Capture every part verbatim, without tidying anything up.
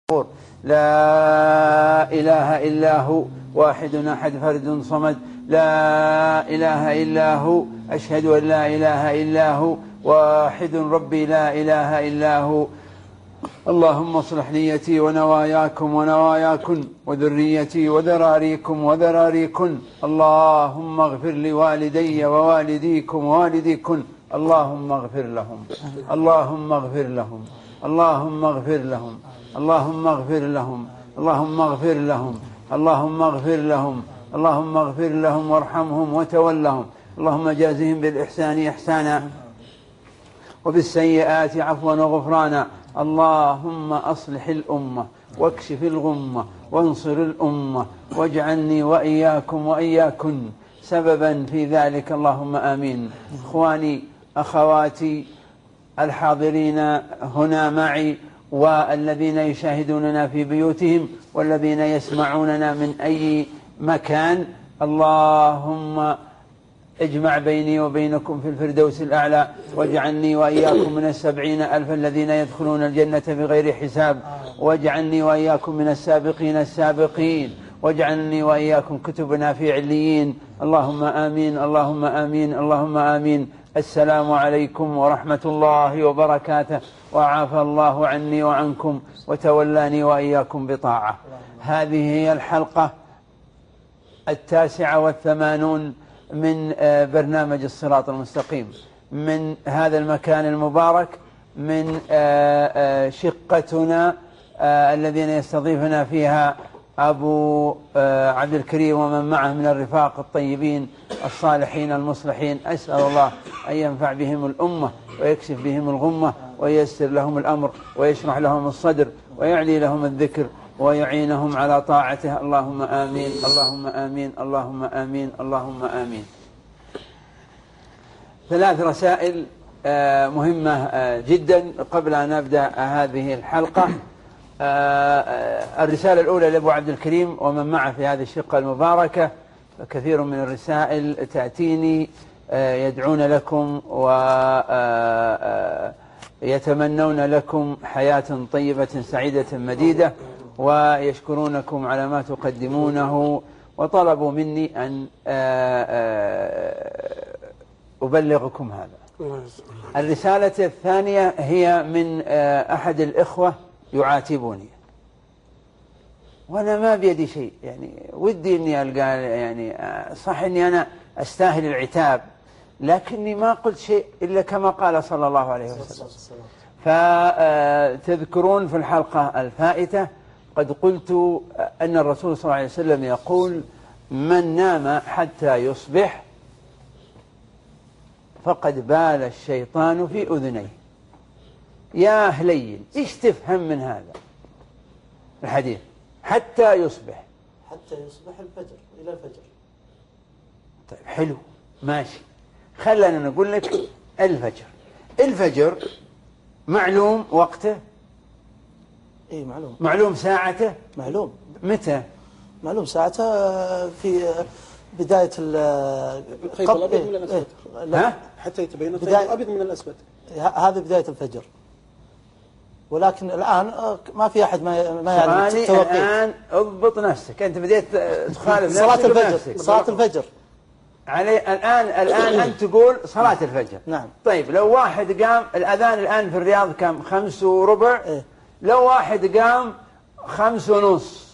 لا إله إلا هو واحد أحد فرد صمد. لا إله إلا هو أشهد أن لا إله إلا هو واحد ربي لا إله إلا هو. اللهم اصلح نيتي ونواياكم ونواياكن وذريتي وذراريكم وذراريكن. اللهم اغفر لوالدي ووالديكم ووالديكن. اللهم اغفر لهم اللهم اغفر لهم اللهم اغفر لهم اللهم اغفر لهم اللهم اغفر لهم اللهم اغفر لهم اللهم اغفر لهم وارحمهم وتولهم. اللهم جازهم بالإحسان إحسانا وبالسيئات عفوا وغفرانا. اللهم أصلح الأمة واكشف الغمة وانصر الأمة واجعلني وإياكم وإياكن سببا في ذلك. اللهم آمين. إخواني أخواتي الحاضرين هنا معي والذين يشاهدوننا في بيوتهم والذين يسمعوننا من أي مكان، اللهم اجمع بيني وبينكم في الفردوس الأعلى واجعلني وإياكم من السبعين ألف الذين يدخلون الجنة بغير حساب، واجعلني وإياكم من السابقين السابقين، واجعلني وإياكم كتبنا في عليين. اللهم آمين اللهم آمين اللهم آمين. السلام عليكم ورحمة الله وبركاته، وعافى الله عني وعنكم وتولاني وإياكم بطاعة. هذه هي الحلقة التاسعة والثمانون من برنامج الصراط المستقيم، من هذا المكان المبارك، من شقتنا الذين يستضيفنا فيها أبو عبد الكريم ومن معه من الرفاق الطيبين الصالحين المصلحين. أسأل الله أن ينفع بهم الأمة ويكشف بهم الغمة وييسر لهم الأمر ويشرح لهم الصدر ويعلي لهم الذكر ويعينهم على طاعته. اللهم آمين اللهم آمين اللهم آمين اللهم آمين. ثلاث رسائل مهمة جدا قبل أن نبدأ هذه الحلقة. الرسالة الأولى لأبو عبد الكريم ومن معه في هذه الشقة المباركة. كثير من الرسائل تأتيني يدعون لكم ويتمنون لكم حياة طيبة سعيدة مديدة، ويشكرونكم على ما تقدمونه، وطلبوا مني أن أبلغكم هذا. الرسالة الثانية هي من أحد الإخوة يعاتبني، وأنا ما بيدي شيء، يعني ودي أني ألقى، يعني صح أني أنا أستاهل العتاب، لكني ما قلت شيء إلا كما قال صلى الله عليه وسلم. فتذكرون في الحلقة الفائتة قد قلت أن الرسول صلى الله عليه وسلم يقول: من نام حتى يصبح فقد بال الشيطان في أذنيه. يا هليل، إيش تفهم من هذا الحديث؟ حتى يصبح، حتى يصبح الفجر، إلى الفجر. طيب حلو ماشي، خلنا نقول لك الفجر. الفجر معلوم وقته، إيه معلوم. معلوم ساعته، معلوم. متى؟ معلوم ساعته في بداية الخيط الأبيض من الأسود. ها؟ حتى يتبين الخيط الأبيض من الأسود. هذه بداية الفجر، ولكن الآن ما في أحد ما ما يعرف التوقيت. الآن اضبط نفسك، أنت بديت تخالف صلاة نفسك الفجر بنفسك. صلاة الفجر علي الآن الآن أنت تقول صلاة الفجر. نعم. طيب لو واحد قام، الأذان الآن في الرياض كم؟ خمس وربع. إيه؟ لو واحد قام خمس ونص،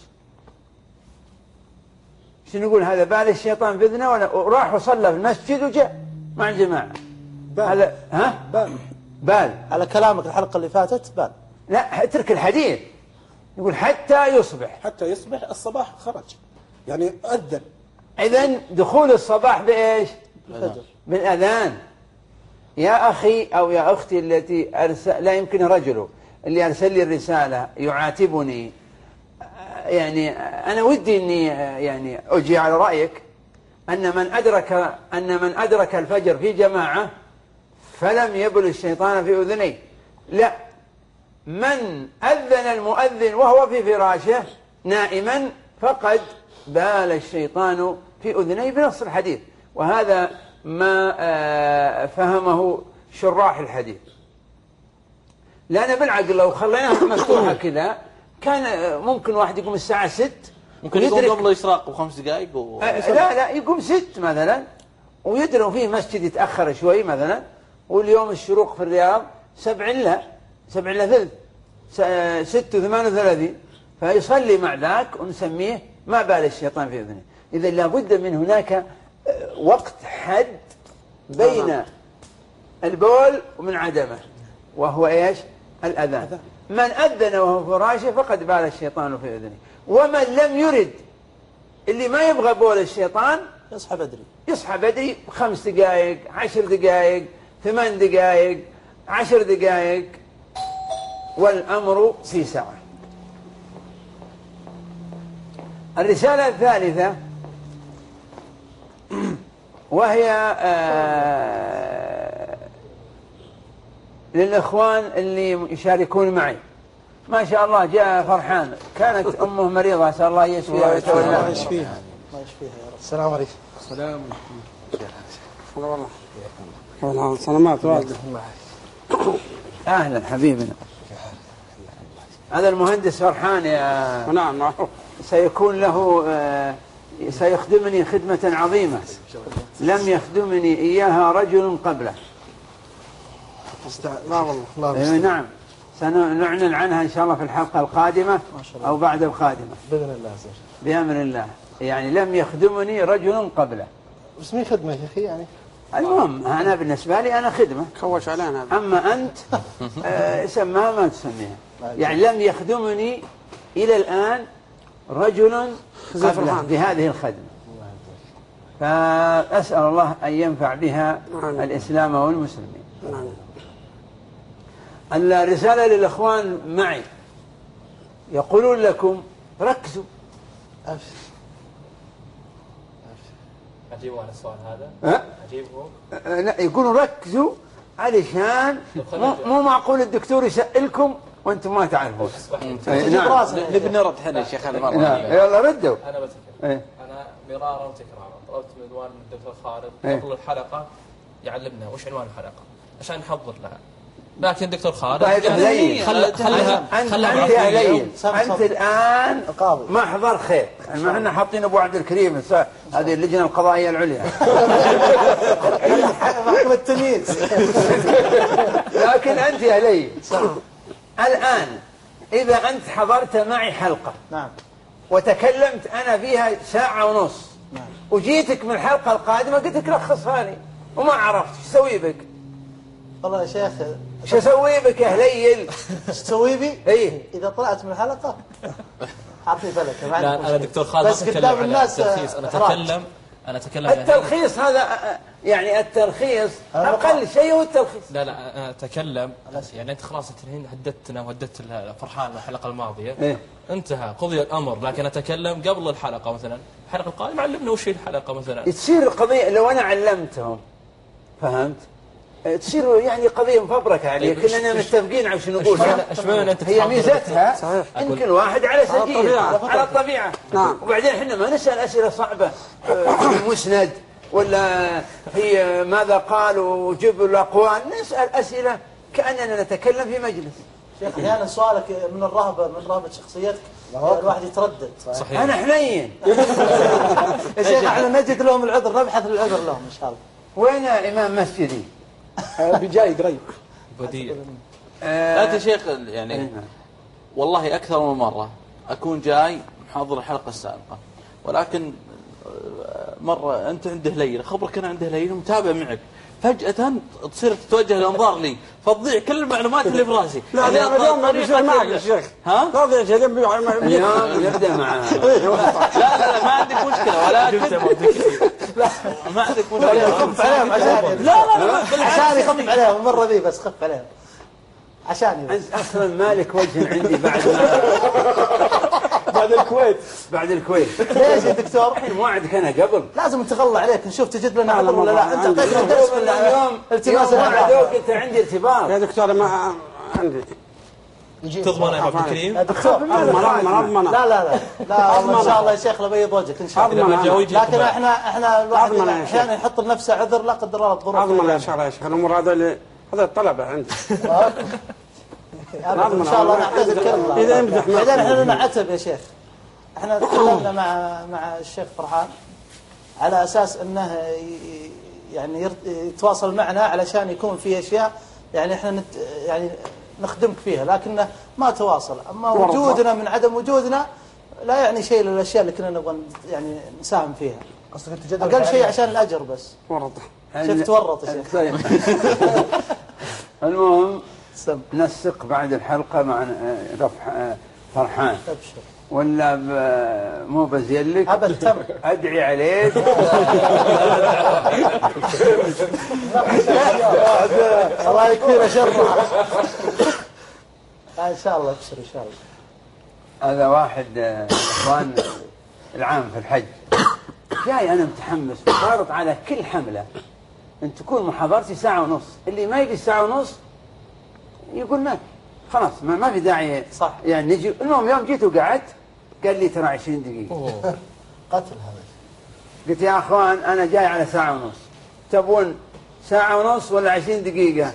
شنو نقول؟ هذا بال الشيطان في إذنه، ولا وراح وصلى في المسجد وجاء مع الجماعة؟ بال. ها؟ بال. بال. على كلامك الحلقة اللي فاتت بال. لا، اترك الحديث، يقول حتى يصبح. حتى يصبح الصباح خرج، يعني أذن. إذن دخول الصباح بإيش؟ الفجر. بالأذان. يا أخي أو يا أختي التي أرسل، لا يمكن رجله اللي أرسل لي الرسالة يعاتبني، يعني أنا ودي أني يعني أجي على رأيك أن من أدرك أن من أدرك الفجر في جماعة فلم يبل الشيطان في أذنيه. لا، من أذن المؤذن وهو في فراشه نائما فقد بال الشيطان في أذنيه بنص الحديث. وهذا ما فهمه شراح الحديث. لأن بالعقل لو خليناها مفتوحة كذا كان ممكن واحد يقوم الساعة ست ممكن يقوم قبل الإشراق بخمس دقائق و... لا لا يقوم ست مثلا ويدروا فيه مسجد يتأخر شوي مثلا، واليوم الشروق في الرياض سبع إلا سبع إلا ثلث ست وثمان وثلاثين، فيصلي مع ذاك ونسميه ما بال الشيطان في أذنه. إذا لابد من هناك وقت حد بين البول ومن عدمه، وهو إيش؟ الأذان. من أذن وهو فراشه فقد بال الشيطان في أذنه. ومن لم يرد، اللي ما يبغى بول الشيطان، يصحى بدري يصحى بدري خمس دقائق عشر دقائق ثمان دقائق عشر دقائق، والأمر في سعة. الرسالة الثالثة وهي آه للإخوان اللي يشاركون معي. ما شاء الله جاء فرحان، كانت أمه مريضة، أسأل الله يشفيها ويتولاها. الله يشفيها. الله يشفيها يا رب. السلام عليكم. السلام والله والله سلامات والده. أهلا حبيبنا. هذا المهندس فرحان يا نعم معروف. سيكون له آه سيخدمني خدمة عظيمة لم يخدمني إياها رجل قبله. لا والله الله نعم، سنعلن عنها إن شاء الله في الحلقة القادمة أو بعد القادمة بإذن الله. بأمر الله. يعني لم يخدمني رجل قبله. بس مين خدمة يا أخي يعني؟ المهم أنا بالنسبة لي أنا خدمة. كوش علينا. أما أنت آه سماها ما تسميها. يعني لم يخدمني إلى الآن رجل قبله بهذه الخدمة، فأسأل الله أن ينفع بها الإسلام والمسلمين. الرسالة للإخوان معي يقولون لكم ركزوا. أجيبوا عن السؤال هذا؟ أه؟ أجيبوا؟ أه لا، يقولون ركزوا علشان مو, مو معقول الدكتور يسألكم وأنتم ما تعرفون. نعم نبي نرد حنا يا شيخ هذه مرة. نعم يلا ردوا. أنا بتكلم. ايه؟ أنا مرارا وتكرارا طلبت من والد الدكتور خالد ايه؟ قبل الحلقة يعلمنا وش عنوان الحلقة عشان نحضر لها، لكن دكتور خالد طيب هلين خلها خلها أنت خلها أنت هلين صف- أنت الآن القاضي. محضر خير. ما احنا حاطين أبو عبد الكريم هذه اللجنة القضائية العليا. محكمة التمييز. لكن أنت هلين الآن إذا أنت حضرت معي حلقة نعم. وتكلمت أنا فيها ساعة ونص، نعم. وجيتك من الحلقة القادمة قلت لك لخصها لي وما عرفت شو اسوي بك؟ والله يا شيخ شو اسوي بك يا هليل؟ ايش تسوي بي؟ ايه إذا طلعت من الحلقة أعطني فلك. لا أنا دكتور خالد بس أتكلم قدام عن الناس التلخيص. أنا إحراج. أتكلم أنا أتكلم عن التلخيص هذا يعني التلخيص أقل شيء هو التلخيص. لا لا أنا أتكلم يعني أنت خلاص الحين هددتنا وهددت فرحان الحلقة الماضية. إيه؟ انتهى قضي الأمر، لكن أتكلم قبل الحلقة مثلا الحلقة القادمة علمنا وش هي الحلقة مثلا. تصير قضية لو أنا علمتهم فهمت؟ تصير يعني قضية مفبركة عليه. طيب كلنا متفقين على شو نقول. اشمعنى انت هي ميزتها ان كل واحد على سجيه الطبيعة. على الطبيعة. نعم. وبعدين احنا ما نسأل أسئلة صعبة في مسند ولا هي ماذا قال وجب الأقوال، نسأل أسئلة كأننا نتكلم في مجلس. شيخ أحيانا سؤالك من الرهبة من رهبة شخصيتك الواحد يتردد. صحيح. أنا حنين. يا شيخ احنا نجد لهم العذر، نبحث العذر لهم إن شاء الله. وين إمام مسجدي؟ بجاي قريب. بديع. لا يا شيخ يعني والله أكثر من مرة أكون جاي محضر الحلقة السابقة، ولكن مرة أنت عنده ليلة خبرك أنا عنده ليلة متابع معك، فجأة تصير تتوجه الأنظار لي فتضيع كل المعلومات اللي في راسي. لا اليوم اليوم ما بيصير معك يا شيخ. ها؟ لا ضيع شيء اليوم اليوم نبدأ معاه. لا لا لا ما عندك مشكلة، ولكن لا ما عندك مشكلة. خف عليهم عشان لا لا لا عشان يخف عليهم المرة ذي بس خف عليهم عشان أنت أصلا مالك وجه عندي بعد ما بعد الكويت. بعد الكويت. ليش يا دكتور؟ الحين وعدك أنا قبل. لازم نتغلى عليك نشوف تجد لنا عذر ولا لا. أنت عندي. اعطيتنا درس من ولا اليوم التماس يوم العذر. وعدوك أنت عندي ارتباط. يا دكتور ما عندي. تضمن يا أبو عبد الكريم؟ يا دكتور أضمن أضمن لا لا لا لا والله ان شاء الله يا شيخ لبيض وجهك ان شاء الله. أضمن أنا. لكن احنا احنا الواحد أضمن يا احيانا شيخ. يحط لنفسه عذر لا قدر الله الظروف. أضمن يا شيخ يا شيخ الأمور هذا هذا الطلبة عندي. ان شاء الله نعطيك الكلمه. اذا يمزح بعدين احنا لنا عتب يا شيخ. احنا تكلمنا مع مع الشيخ فرحان على اساس انه ي- يعني يتواصل معنا علشان يكون في اشياء يعني احنا نت يعني نخدمك فيها، لكنه ما تواصل. اما وجودنا من عدم وجودنا لا يعني شيء للاشياء اللي كنا نبغى يعني نساهم فيها. قصدك تجدد اقل شيء عشان الاجر بس. ورط. شفت ورط يا شيخ. طيب. المهم سم. نسق بعد الحلقة مع رفع فرحان ابشر. ولا ب- مو بزيلك ابد تم. ادعي عليك. الله يكفينا شرها. ان شاء الله ابشر ان شاء الله. هذا واحد آه، اخوان العام في الحج جاي انا متحمس وضارط على كل حمله ان تكون محاضرتي ساعه ونص، اللي ما يجي ساعه ونص يقول ما خلاص ما, ما في داعي صح. يعني نجي. المهم يوم جيت وقعدت قال لي ترى عشرين دقيقه. قتل هذا. قلت يا اخوان انا جاي على ساعه ونص، تبون ساعه ونص ولا عشرين دقيقه؟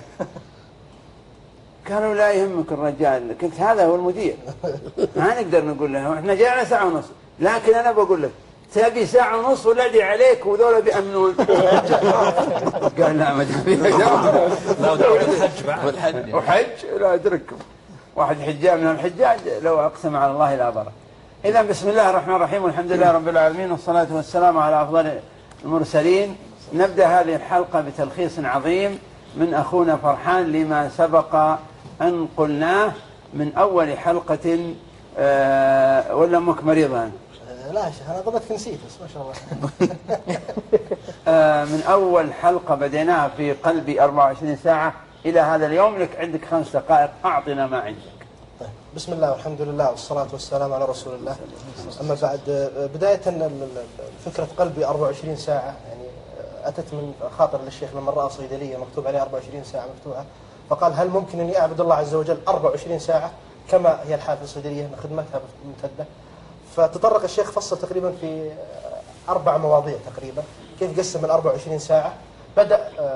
قالوا لا يهمك الرجال. قلت هذا هو المدير، ما نقدر نقول له احنا جاي على ساعه ونص، لكن انا بقول لك تبي ساعه ونص ولا ادعي عليك وذولا بيأمنون. قال لا ما دام فيها لا ودعوة الحج بعد. والحج وحج لا ادرككم. واحد حجاج من الحجاج لو اقسم على الله لا بر. اذا بسم الله الرحمن الرحيم والحمد لله رب العالمين والصلاه والسلام على افضل المرسلين. نبدا هذه الحلقه بتلخيص عظيم من اخونا فرحان لما سبق ان قلناه من اول حلقه. أه ولا امك مريضه؟ لا يا شيخ انا ضبطك نسيت بس ما شاء الله. أه من اول حلقه بديناها في قلبي أربعة وعشرين ساعه الى هذا اليوم، لك عندك خمس دقائق اعطنا ما عندك. طيب بسم الله والحمد لله والصلاة والسلام على رسول الله. أما بعد بداية فكرة قلبي أربعة وعشرين ساعة يعني أتت من خاطر للشيخ لما رأى صيدلية مكتوب عليها أربعة وعشرين ساعة مفتوحة، فقال هل ممكن أني أعبد الله عز وجل أربعة وعشرين ساعة كما هي الحال في الصيدلية أن خدمتها ممتدة. فتطرق الشيخ فصل تقريبا في أربع مواضيع تقريبا كيف قسم ال أربعة وعشرين ساعة. بدأ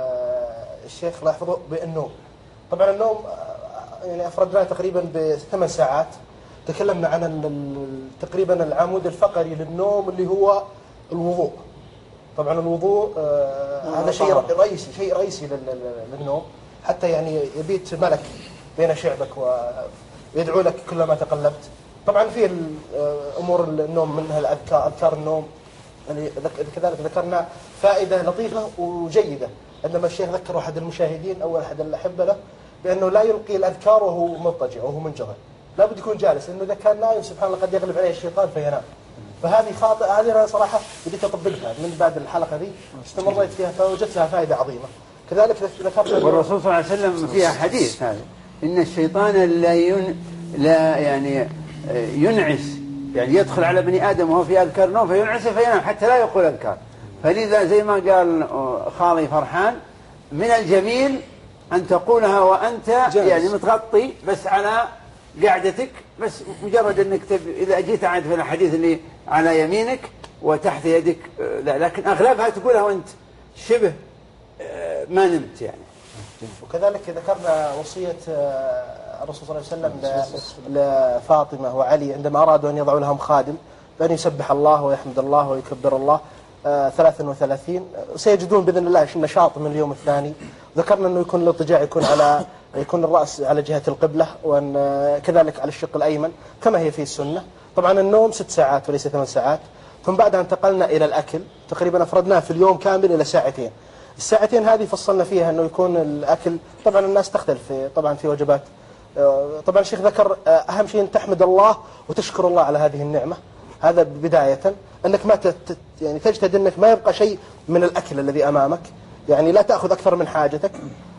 الشيخ الله يحفظه بالنوم. طبعا النوم يعني أفردناه تقريبا بثمان ساعات. تكلمنا عن تقريبا العمود الفقري للنوم اللي هو الوضوء. طبعا الوضوء آه هذا شيء رئيسي شيء رئيسي للنوم، حتى يعني يبيت ملك بين شعبك ويدعو لك كلما تقلبت. طبعا في امور النوم منها الاذكار، اذكار النوم يعني كذلك ذكرنا فائده لطيفه وجيده. عندما الشيخ ذكر احد المشاهدين او احد الاحبه له بانه لا يلقي الاذكار وهو مضطجع وهو منجغل، لابد يكون جالس، لانه اذا كان نايم سبحان الله قد يغلب عليه الشيطان فينام. فهذه خاطئه، هذه انا صراحه بديت اطبقها من بعد الحلقه ذي، استمريت فيها فوجدت لها فائده عظيمه. كذلك ذكرت والرسول صلى الله عليه وسلم فيها حديث هذا ان الشيطان لا ين لا يعني ينعس، يعني يدخل على بني ادم وهو في اذكار نوم فينعس فينام حتى لا يقول اذكار. فلذا زي ما قال خالي فرحان من الجميل أن تقولها وأنت جالس. يعني متغطي بس على قعدتك، بس مجرد أنك تب... إذا جيت عاد في الحديث اللي على يمينك وتحت يدك لا، لكن أغلبها تقولها وأنت شبه ما نمت يعني. وكذلك ذكرنا وصية الرسول صلى الله عليه وسلم لفاطمة وعلي عندما أرادوا أن يضعوا لهم خادم بأن يسبح الله ويحمد الله ويكبر الله ثلاثة وثلاثين. سيجدون بإذن الله نشاط من اليوم الثاني. ذكرنا أنه يكون الاضطجاع يكون على يكون الرأس على جهة القبلة، وأن كذلك على الشق الأيمن كما هي في السنة. طبعا النوم ست ساعات وليس ثمان ساعات. ثم بعدها انتقلنا إلى الأكل، تقريبا أفردناه في اليوم كامل إلى ساعتين. الساعتين هذه فصلنا فيها أنه يكون الأكل، طبعا الناس تختلف في طبعا في وجبات. طبعا الشيخ ذكر أهم شيء أن تحمد الله وتشكر الله على هذه النعمة. هذا بداية أنك ما تت يعني تجتهد أنك ما يبقى شيء من الأكل الذي أمامك، يعني لا تأخذ أكثر من حاجتك.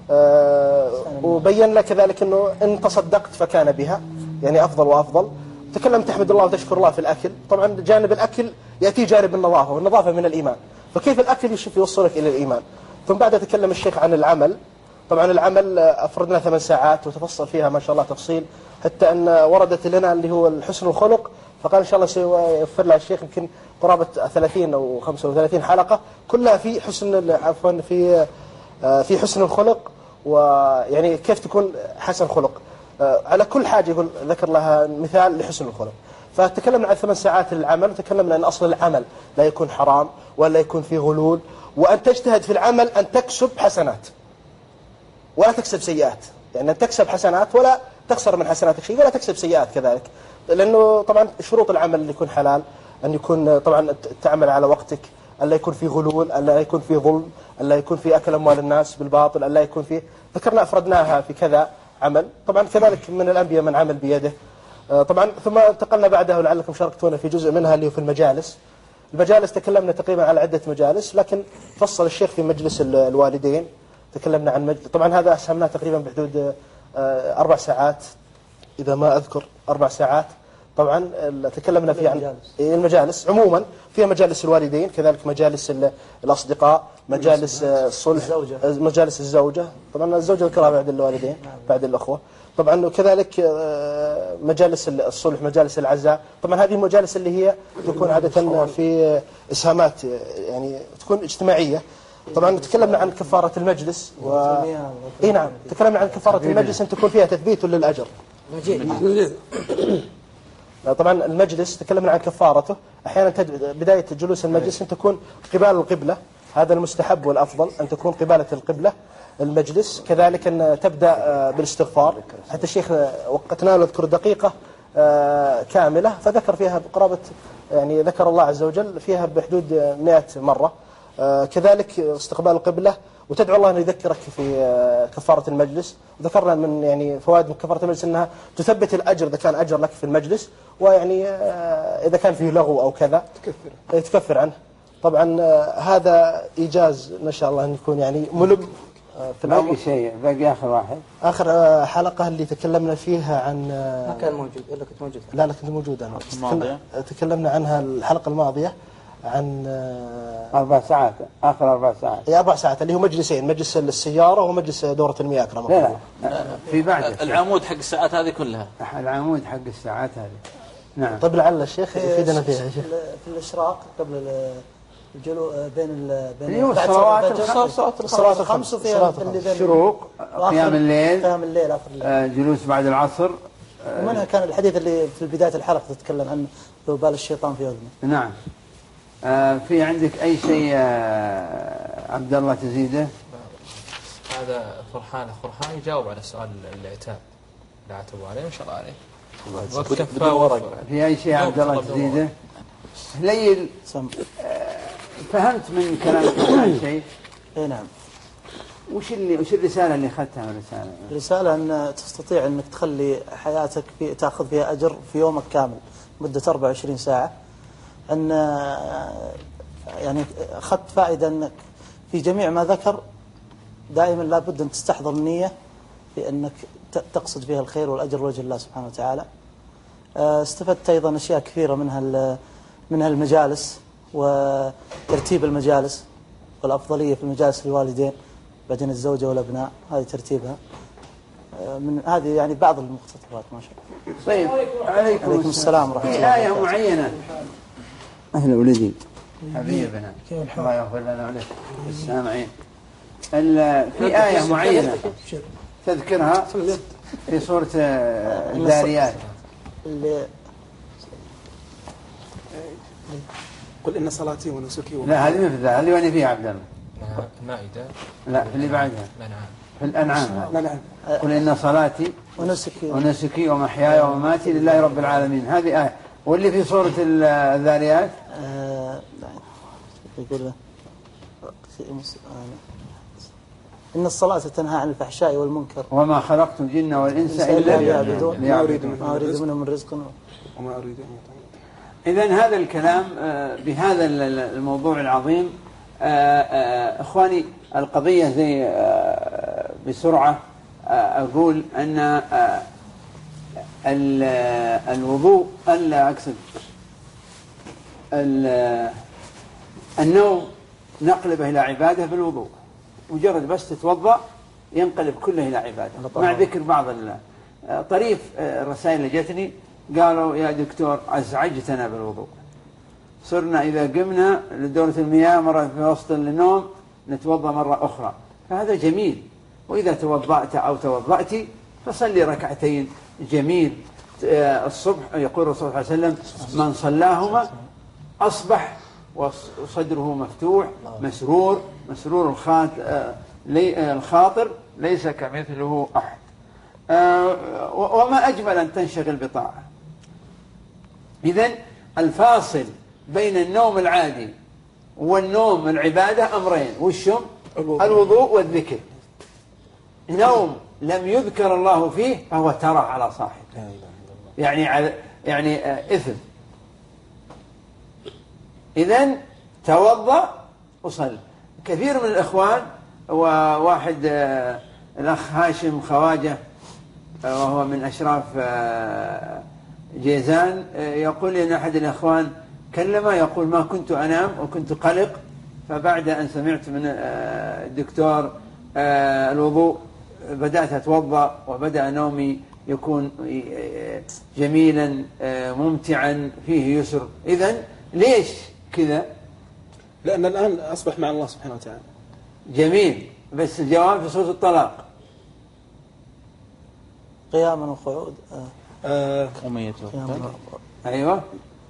أه وبين لك كذلك أنه إن تصدقت فكان بها، يعني أفضل وأفضل. تكلم تحمد الله وتشكر الله في الأكل. طبعا جانب الأكل يأتي جانب النظافة، والنظافة من الإيمان، فكيف الأكل يوصلك إلى الإيمان. ثم بعد تكلم الشيخ عن العمل. طبعا العمل أفردنا ثمان ساعات وتفصل فيها ما شاء الله تفصيل، حتى أن وردت لنا اللي هو الحسن الخلق، فقال إن شاء الله سيوفر لها الشيخ يمكن قرابة ثلاثين أو خمسة وثلاثين حلقة كلها في حسن عفوا في في حسن الخلق، ويعني كيف تكون حسن خلق. على كل حاجة يقول ذكر لها مثال لحسن الخلق. فتكلمنا عن ثمان ساعات للعمل، وتكلمنا أن أصل العمل لا يكون حرام ولا يكون فيه غلول، وأن تجتهد في العمل أن تكسب حسنات ولا تكسب سيئات، يعني أن تكسب حسنات ولا تخسر من حسناتك شيء ولا تكسب سيئات كذلك. لأنه طبعا شروط العمل اللي يكون حلال أن يكون طبعا تعمل على وقتك، أن لا يكون فيه غلول، أن لا يكون فيه ظلم، أن لا يكون فيه أكل أموال الناس بالباطل، أن لا يكون فيه، ذكرنا أفردناها في كذا عمل. طبعا كذلك من الأنبياء من عمل بيده. طبعا ثم انتقلنا بعده لعلكم شاركتونا في جزء منها اللي هو في المجالس. المجالس تكلمنا تقريبا على عدة مجالس، لكن فصل الشيخ في مجلس الوالدين. تكلمنا عن مجلس، طبعا هذا أسهمناه تقريبا بحدود أربع ساعات إذا ما أذكر، أربع ساعات. طبعا تكلمنا فيه عن المجالس عموما، فيها مجالس الوالدين، كذلك مجالس الأصدقاء، مجالس الصلح، مجالس الزوجة. طبعا الزوجة ذكرها بعد الوالدين بعد الأخوة. طبعا كذلك مجالس الصلح، مجالس العزاء. طبعا هذه المجالس اللي هي تكون عادة في إسهامات يعني تكون اجتماعية. طبعا تكلمنا عن كفارة المجلس و... اي نعم تكلمنا عن كفارة المجلس أن تكون فيها تثبيت للأجر. طبعا المجلس تكلمنا عن كفارته، أحيانا تد... بداية جلوس المجلس أن تكون قبال القبلة، هذا المستحب والأفضل أن تكون قبالة القبلة المجلس. كذلك أن تبدأ بالاستغفار، حتى الشيخ وقتنا له اذكر دقيقة كاملة فذكر فيها بقرابة يعني ذكر الله عز وجل فيها بحدود مئة مرة. كذلك استقبال القبلة، وتدعو الله أن يذكرك في كفارة المجلس. وذكرنا من يعني فوائد من كفارة المجلس أنها تثبت الأجر إذا كان أجر لك في المجلس، ويعني إذا كان فيه لغو أو كذا تكفر تكفر عنه. طبعا هذا إيجاز ما شاء الله أن يكون يعني ملم في باقي شيء، باقي آخر واحد، آخر حلقة اللي تكلمنا فيها عن ما كان موجود إلا كنت موجود. لا لا كنت موجود أنا. تكلمنا عنها الحلقة الماضية عن أربع ساعات، آخر أربع ساعات. أي أربع ساعات اللي هو مجلسين، مجلس السيارة ومجلس دورة المياه أكرمكم الله. لا لا في بعد العمود حق الساعات هذه كلها. العمود حق الساعات هذه. نعم. طيب لعل الشيخ يفيدنا فيها يا شيخ. في الإشراق قبل الجلو بين ال بين الصلوات الصلوات الصلوات الخمس وفيها اللي بين الشروق، قيام الليل، قيام الليل آخر الليل، جلوس بعد العصر. ومنها كان الحديث اللي في بداية الحلقة تتكلم عنه ذبال الشيطان في أذنه. نعم. آه في عندك أي شيء آه عبد الله تزيده؟ هذا فرحان فرحان يجاوب على السؤال العتاب لا عتبوا عليه ما شاء الله عليه. وقت كفى ورق. في أي شيء عبد الله تزيده؟ ليل آه فهمت من كلامك عن شيء؟ اي نعم. وش اللي وش الرسالة اللي أخذتها من الرسالة؟ الرسالة أن تستطيع أنك تخلي حياتك في تأخذ فيها أجر في يومك كامل مدة أربعة وعشرين ساعة. أن يعني أخذت فائدة أنك في جميع ما ذكر دائما لابد أن تستحضر النية في أنك تقصد فيها الخير والأجر وجه الله سبحانه وتعالى. استفدت أيضا أشياء كثيرة منها منها المجالس وترتيب المجالس والأفضلية في المجالس الوالدين بعدين الزوجة والأبناء، هذه ترتيبها. من هذه يعني بعض المقتطفات ما شاء الله. طيب عليكم, عليكم السلام ورحمة الله. في آية معينة. أهلا ولدي حبيبنا الله يغفر لنا ولك السامعين. في آية معينة تذكرها في سورة الذاريات. قل إن صلاتي ونسكي لا هذه مثل هذه وين فيها عبد الله؟ المائدة. لا في اللي بعدها. الأنعام. في الأنعام. لا لا. قل إن صلاتي ونسكي ونسكي ومحياي ومماتي لله رب العالمين. هذه آية. واللي في سورة الذاريات آه يقول إن الصلاة تنهى عن الفحشاء والمنكر وما خلقت الجن والإنس إلا ليعبدون ما أريد ما أريد منهم من رزق وما أريد أن يطعمون. إذن هذا الكلام بهذا الموضوع العظيم. إخواني القضية زي بسرعة أقول أن الوضوء ألا أقصد النوم نقلبه إلى عبادة بالوضوء، مجرد بس تتوضأ ينقلب كله إلى عبادة. مع ذكر بعض طريف الرسائل اللي جتني قالوا يا دكتور أزعجتنا بالوضوء، صرنا إذا قمنا لدورة المياه مرة في وسط النوم نتوضأ مرة أخرى، فهذا جميل. وإذا توضأت أو توضأتي فصلي ركعتين جميل الصبح. يقول الرسول صلى الله عليه وسلم من صلاهما أصبح وصدره مفتوح مسرور مسرور الخاطر ليس كمثله أحد. وما أجمل أن تنشغل بطاعة. إذن الفاصل بين النوم العادي والنوم العبادة أمرين، وشهم الوضوء والذكر. نوم لم يذكر الله فيه فهو ترى على صاحبه، يعني يعني إثم. إذن توضأ وصل. كثير من الإخوان، وواحد الأخ هاشم خواجة وهو من أشراف جيزان يقول لي أن أحد الإخوان كلمه يقول ما كنت أنام وكنت قلق، فبعد أن سمعت من الدكتور الوضوء بدأت أتوضأ وبدأ نومي يكون جميلا ممتعا فيه يسر. إذن ليش كذا؟ لأن الآن أصبح مع الله سبحانه وتعالى. جميل، بس الجواب في سورة الطلاق. قياما وقعود آه. أيوة.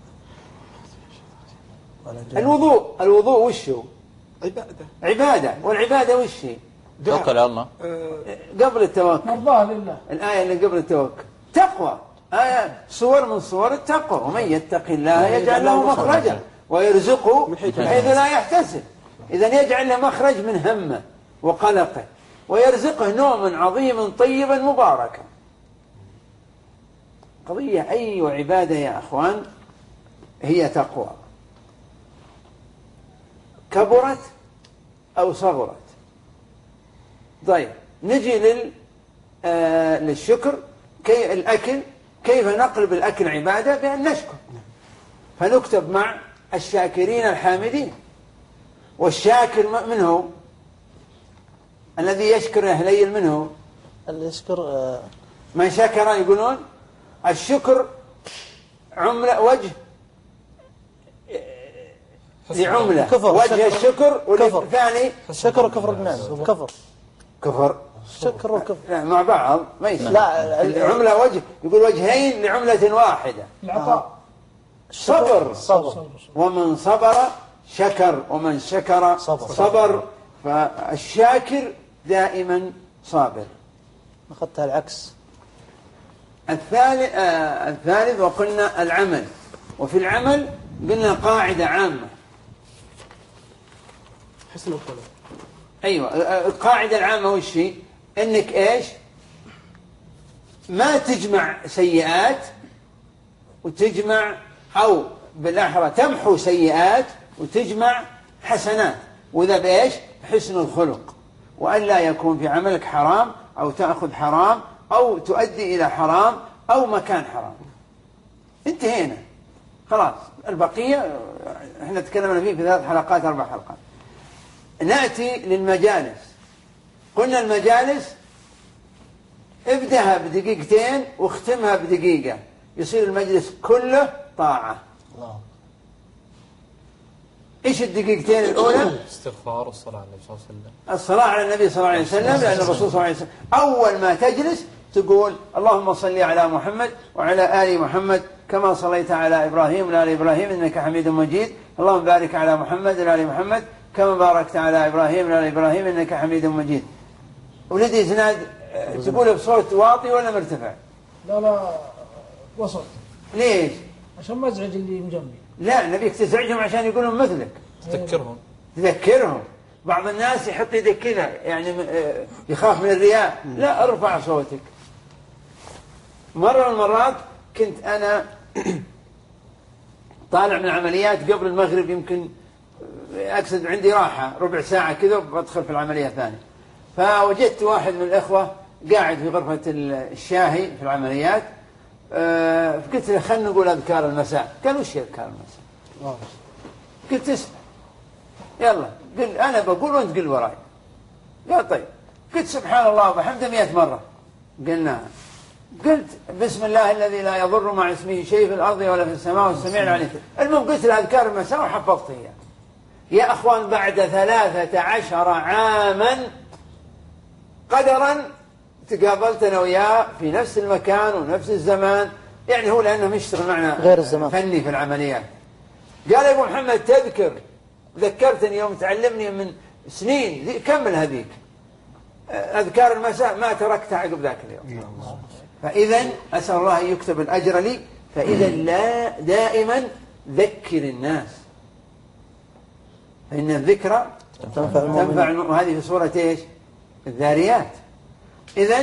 الوضوء الوضوء وش هو؟ عبادة. عبادة. والعبادة وش هي؟ توكل على الله. قبل التوكل مرضاه لله. الآية اللي قبل التوكل تقوى، آية صور من صور التقوى. ومن يتق الله يجعل له مخرجا ويرزقه من حيث لا يحتسب. إذن يجعل له مخرج من همه وقلقه ويرزقه نوما عظيما طيبا مباركا. قضية أي عبادة يا أخوان هي تقوى، كبرت أو صغرت. طيب نجي لل آه للشكر. كي الأكل كيف نقلب الأكل عبادة؟ بأن نشكر، فنكتب مع الشاكرين الحامدين. والشاكر من هو؟ الذي يشكر أهليل من هو؟ اللي يشكر آه من شكر يقولون الشكر عملة وجه لعملة كفر. وجه الشكر والثاني الشكر وكفر الناس. كفر كفر الشكر والكفر لا مع بعض ما يصير. لا العملة وجه يقول وجهين لعملة واحدة. العطاء صبر. صبر. ومن صبر شكر ومن شكر صبر, صبر. فالشاكر دائما صابر. أخذتها العكس. الثالث آه الثالث وقلنا العمل. وفي العمل قلنا قاعدة عامة. حسن الخلق. أيوة القاعدة العامة وش هي؟ إنك إيش؟ ما تجمع سيئات وتجمع، أو بالأحرى تمحو سيئات وتجمع حسنات. وإذا بإيش؟ حسن الخلق، وأن لا يكون في عملك حرام أو تأخذ حرام أو تؤدي إلى حرام أو مكان حرام. انتهينا خلاص. البقية احنا تكلمنا فيه في ثلاث حلقات أربع حلقات. نأتي للمجالس. قلنا المجالس ابدأها بدقيقتين واختمها بدقيقة، يصير المجلس كله طاعة. الله. ايش الدقيقتين الأولى؟ استغفار والصلاة على النبي صلى الله عليه وسلم. الصلاة على النبي صلى الله عليه وسلم، لأن الرسول صلى الله عليه وسلم أول ما تجلس تقول اللهم صل على محمد وعلى آل محمد كما صليت على إبراهيم وعلى آل إبراهيم إنك حميد مجيد، اللهم بارك على محمد وعلى آل محمد كما باركت على إبراهيم وعلى آل إبراهيم إنك حميد مجيد. ولدي زناد تقوله بصوت واطي ولا مرتفع؟ لا لا وسط. ليش؟ عشان ما ازعج اللي جنبي. لا نبيك تزعجهم عشان يقولون مثلك. تذكرهم. تذكرهم. بعض الناس يحط يدك كذا يعني يخاف من الرياء. لا ارفع صوتك. مرة من المرات كنت أنا طالع من عمليات قبل المغرب، يمكن أقصد عندي راحة ربع ساعة كذا وبدخل في العملية الثانية. فوجدت واحد من الإخوة قاعد في غرفة الشاهي في العمليات. فقلت له خلنا نقول أذكار المساء. قال وش أذكار المساء؟ قلت اسمع يلا. قل أنا بقول وأنت قل وراي. قال طيب. قلت سبحان الله وبحمده مئة مرة. قلناها. قلت بسم الله الذي لا يضر مع اسمه شيء في الأرض ولا في السماء والسميع العليم. المهم قلت له أذكار المساء وحفظت إياه. يا أخوان بعد ثلاثة عشر عاما قدرا تقابلت أنا وياه في نفس المكان ونفس الزمان، يعني هو لأنه يشتغل معنا غير الزمان. فني في العمليات. قال يا أبو محمد تذكر، ذكرتني يوم تعلمني من سنين، كمل هذيك أذكار المساء ما تركتها عقب ذاك اليوم. فإذا أسأل الله أن يكتب الأجر لي. فإذا لا دائما ذكر الناس، فإن الذكرى تنفع المؤمنين. تنفع، وهذه في سورة إيش؟ الذاريات. إذا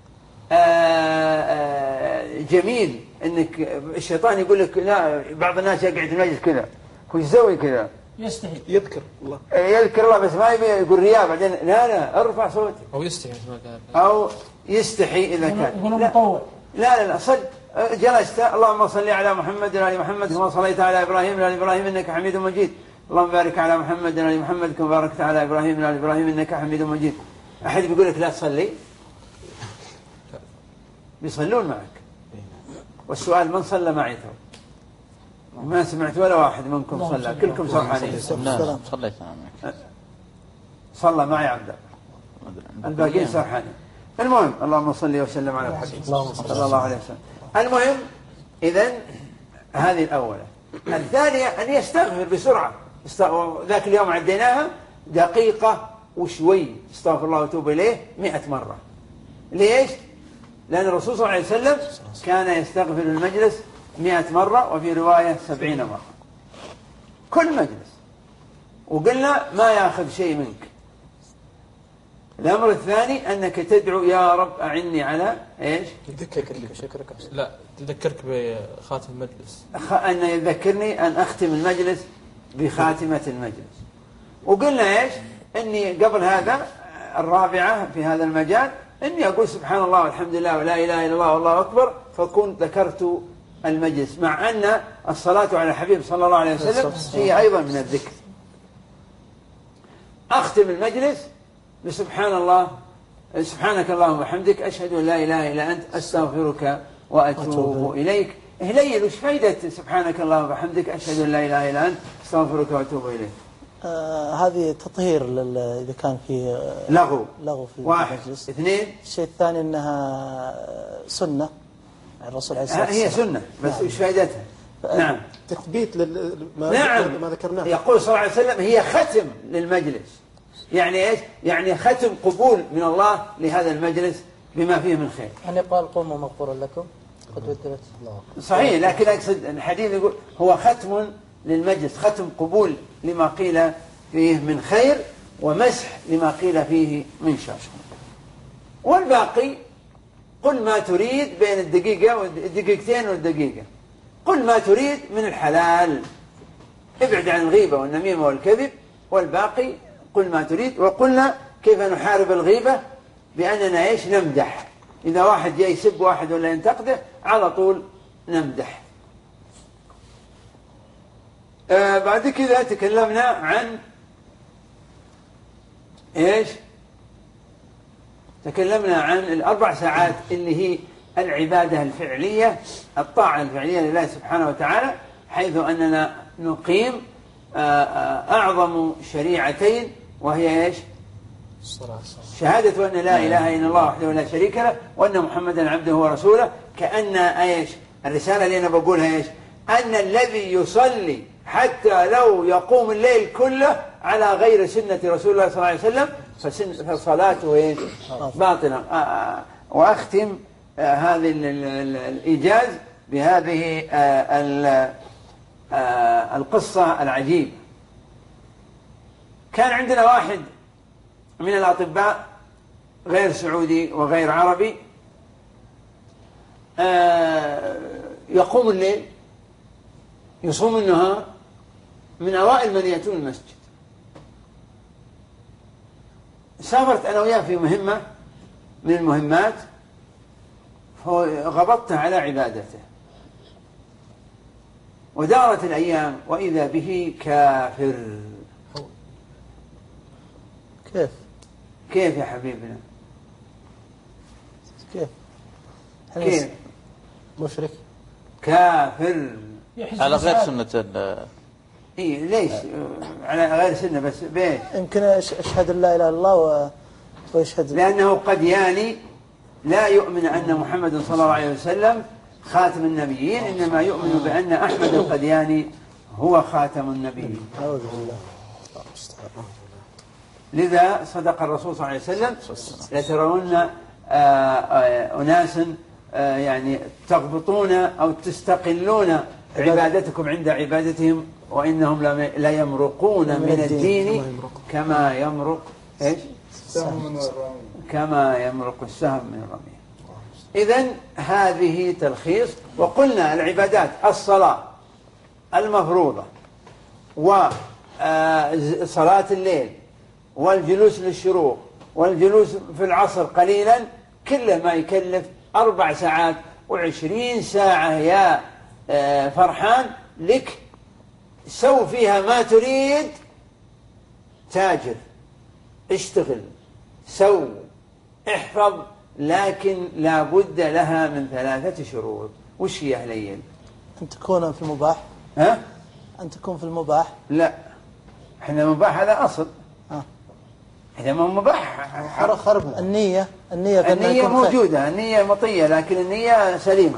جميل أنك الشيطان يقول لك لا، بعض الناس يقعد في المجلس كذا وش يسوي كذا؟ يستحي يذكر الله، يذكر الله بس ما يبي يقول رياء، بعدين لا لا ارفع صوتك، أو يستحي مثل ما قال، أو يستحي إذا كان يقول لا مطوع. لا لا, لا صد جلست اللهم صل على محمد وعلى محمد كما صليت على إبراهيم وعلى إبراهيم إنك حميد مجيد، اللهم بارك على محمد وعلى محمد كما باركت على إبراهيم وعلى إبراهيم إنك حميد مجيد. أحد بيقول لك لا تصلي؟ بيصلون معك. والسؤال من صلى معي تو؟ ما سمعت ولا واحد منكم صلى، كلكم سرحانين. نعم صليت أنا معك. صلى معي عبد الله، الباقيين سرحانين. المهم اللهم صل وسلم على الحبيب صلى الله عليه وسلم. المهم إذن هذه الأولى. الثانية أن يستغفر بسرعة. ذاك اليوم عديناها دقيقة وشوي استغفر الله وتوب إليه مئة مرة. ليش؟ لأن الرسول صلى الله عليه وسلم كان يستغفر المجلس مئة مرة، وفي رواية سبعين مرة كل مجلس، وقلنا ما يأخذ شيء منك. الأمر الثاني أنك تدعو يا رب أعني على إيش؟ يذكرك شكرك. لا تذكرك بخاتم المجلس، أن يذكرني أن أختم المجلس بخاتمة المجلس. وقلنا إيش؟ أني قبل هذا الرابعة في هذا المجال أني أقول سبحان الله والحمد لله ولا إله إلا الله والله أكبر، فكنت ذكرت المجلس، مع أن الصلاة على الحبيب صلى الله عليه وسلم هي أيضا من الذكر. أختم المجلس بسبحان الله، سبحانك اللهم وبحمدك أشهد أن لا إله إلا أنت أستغفرك وأتوب إليك. هليل وش فايدة سبحانك اللهم وبحمدك أشهد أن لا إله إلا أنت أستغفرك وأتوب إليك؟ آه هذه تطهير لل... إذا كان في آه لغو لغو في واحد المجلس. اثنين، الشيء الثاني أنها سنة الرسول عليه الصلاة هي والسلام. سنة بس نعم. وش فائدتها؟ نعم تثبيت لل ما, نعم. ما ذكرناه. يقول صلى الله عليه وسلم هي ختم للمجلس. يعني إيش؟ يعني ختم قبول من الله لهذا المجلس بما فيه من خير. أن يقال قوموا مغفورا لكم قد بدلت الله. صحيح، لكن أقصد الحديث يقول هو ختم للمجلس، ختم قبول لما قيل فيه من خير، ومسح لما قيل فيه من شر. والباقي قل ما تريد بين الدقيقة والدقيقتين والدقيقة، قل ما تريد من الحلال، ابعد عن الغيبة والنميمة والكذب، والباقي قل ما تريد. وقلنا كيف نحارب الغيبة؟ بأننا إيش؟ نمدح. إذا واحد جاي يسب واحد ولا ينتقده على طول نمدح. آه بعد كذا تكلمنا عن إيش؟ تكلمنا عن الأربع ساعات اللي هي العبادة الفعلية، الطاعة الفعلية لله سبحانه وتعالى، حيث أننا نقيم أعظم شريعتين، وهي إيش؟ شهادة أن لا إله إلا الله وحده لا شريك له، وأن محمدا عبده ورسوله. كأن إيش الرسالة اللي أنا بقولها؟ إيش؟ أن الذي يصلي حتى لو يقوم الليل كله على غير سنة رسول الله صلى الله عليه وسلم فصلاته إيش؟ باطلة. وأختم هذه الإيجاز بهذه القصة العجيبة. كان عندنا واحد من الأطباء غير سعودي وغير عربي يقوم الليل يصوم النهار، من أوائل من يأتون المسجد. سافرت أنا وياه في مهمة من المهمات، فغبطته على عبادته، ودارت الأيام وإذا به كافر. كيف؟ كيف يا حبيبنا؟ كيف؟ كيف؟ مشرك كافر على غير سنة ال إيه ليش؟ على غير سنة بس بيش؟ يمكن أشهد أن لا إله إلا الله و... ويشهد، لأنه قد ياني لا يؤمن أن محمد صلى الله عليه وسلم خاتم النبيين، إنما يؤمن بأن أحمد القدياني هو خاتم النبيين. لذا صدق الرسول صلى الله عليه وسلم: لترون أناسا يعني تغبطون أو تستقلون عبادتكم عند عبادتهم، وإنهم لا يمرقون من الدين كما يمرق إيش؟ كما يمرق السهم من الرمية. إذن هذه تلخيص. وقلنا العبادات: الصلاة المفروضة، وصلاة الليل، والجلوس للشروق، والجلوس في العصر قليلا، كل ما يكلف أربع ساعات وعشرين ساعة يا فرحان لك، سو فيها ما تريد، تاجر، اشتغل، سو، احفظ، لكن لا بد لها من ثلاثة شروط. وش هي هليل؟ أن تكون في المباح. ها؟ أن تكون في المباح. لا، احنا المباح هذا أصل. آه. إذا ما مباح خرب. النية النية النية موجودة، النية مطية، لكن النية سليمة.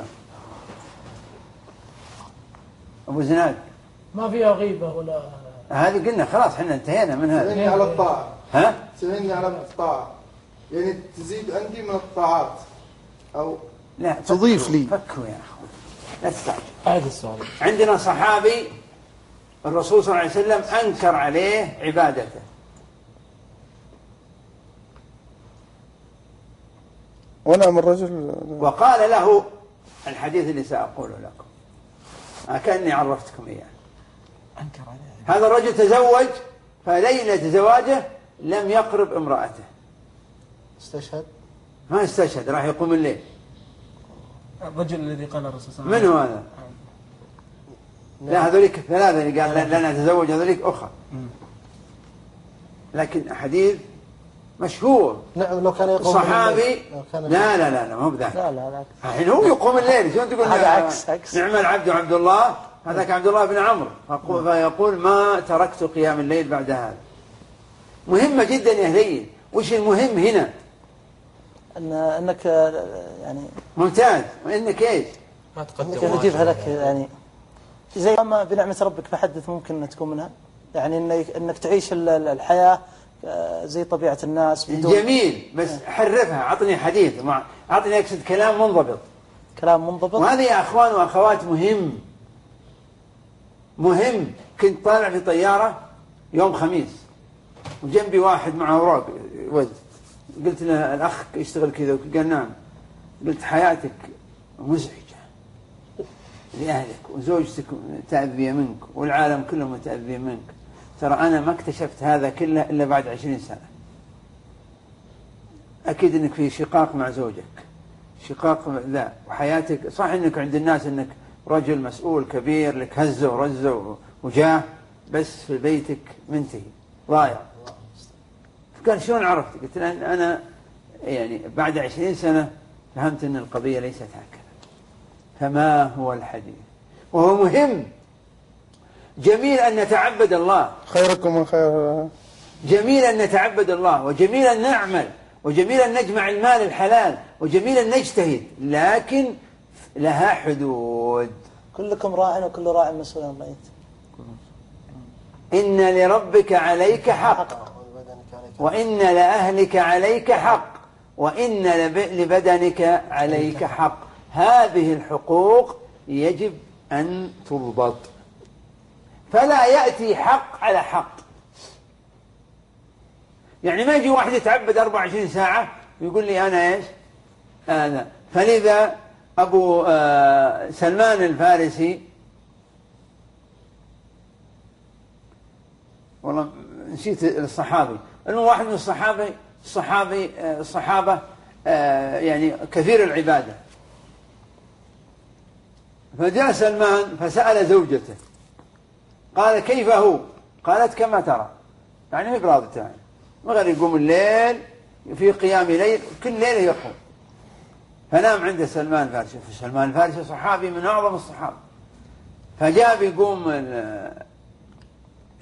أبو زناد ما فيها غيبة ولا هذه قلنا خلاص احنا انتهينا من هذا. سمعني على الطاعة. ها؟ سمعني على الطاعة، يعني تزيد عندي من الطاعات أو لا تضيف لي. فكوا يا أخوان، لا تستعجل. هذا السؤال. عندنا صحابي الرسول صلى الله عليه وسلم أنكر عليه عبادته، ونعم الرجل، وقال له الحديث اللي سأقوله لكم، كأني عرفتكم إياه. أنكر عليه. هذا الرجل تزوج، فليلة زواجه لم يقرب امرأته. استشهد؟ ما استشهد، راح يقوم الليل. الرجل الذي قال الرسول صلى الله عليه من هو هذا؟ لا، هذوليك ثلاثة اللي قال لنا تزوج، هذوليك أخرى. لكن حديث مشهور. نعم. لو كان يقوم صحابي. لا لا لا لا، مو بذاك. لا لا لا. الحين هو يقوم الليل، شلون تقول هذا عكس عكس. نعم العبد عبد الله، هذاك عبد الله بن عمرو، فيقول: ما تركت قيام الليل بعد هذا. مهمة جدا يا هليل. وش المهم هنا؟ أن أنك يعني ممتاز. وإنك إيش؟ ما تقدم. أنك تجيبها لك يعني زي ما بنعمة ربك فحدث، ممكن أن تكون منها، يعني إنك إنك تعيش الحياة زي طبيعة الناس بدون. جميل، بس حرفها، عطني حديث، مع عطني أقصد كلام منضبط. كلام منضبط. وهذا يا أخوان وأخوات مهم مهم. كنت طالع في طيارة يوم خميس، وجنبي واحد معه أوراق ود، قلت له: الأخ يشتغل كذا؟ قال: نعم. قلت: حياتك مزعجة لأهلك، وزوجتك متأذية منك، والعالم كله متأذي منك. ترى أنا ما اكتشفت هذا كله إلا بعد عشرين سنة. أكيد أنك في شقاق مع زوجك، شقاق لا، وحياتك صح أنك عند الناس أنك رجل مسؤول كبير، لك هزة ورزة وجاه، بس في بيتك منتهي ضايع. قال: شلون عرفت؟ قلت له: أنا يعني بعد عشرين سنة فهمت أن القضية ليست هكذا. فما هو الحديث؟ وهو مهم. جميل أن نتعبد الله، خيركم من خير. جميل أن نتعبد الله، وجميل أن نعمل، وجميل أن نجمع المال الحلال، وجميل أن نجتهد، لكن لها حدود. كلكم راع وكل راع مسؤول عن رعيته. إن لربك عليك حق، وإن لأهلك عليك حق، وإن لبدنك عليك حق. هذه الحقوق يجب أن تضبط، فلا يأتي حق على حق. يعني ما يجي واحد يتعبد أربعة وعشرين ساعة ويقول لي أنا إيش أنا. فلذا أبو آه سلمان الفارسي، والله نسيت الصحابي، أنه واحد من الصحابي الصحابي آه الصحابة آه يعني كثير العبادة. فجاء سلمان فسأل زوجته، قال: كيف هو؟ قالت: كما ترى، يعني هي براضي تاعي، وغير يقوم الليل في قيام ليل، كل ليلة يقوم. فنام عند سلمان الفارسي. سلمان الفارسي صحابي من أعظم الصحابة، فجاء بيقوم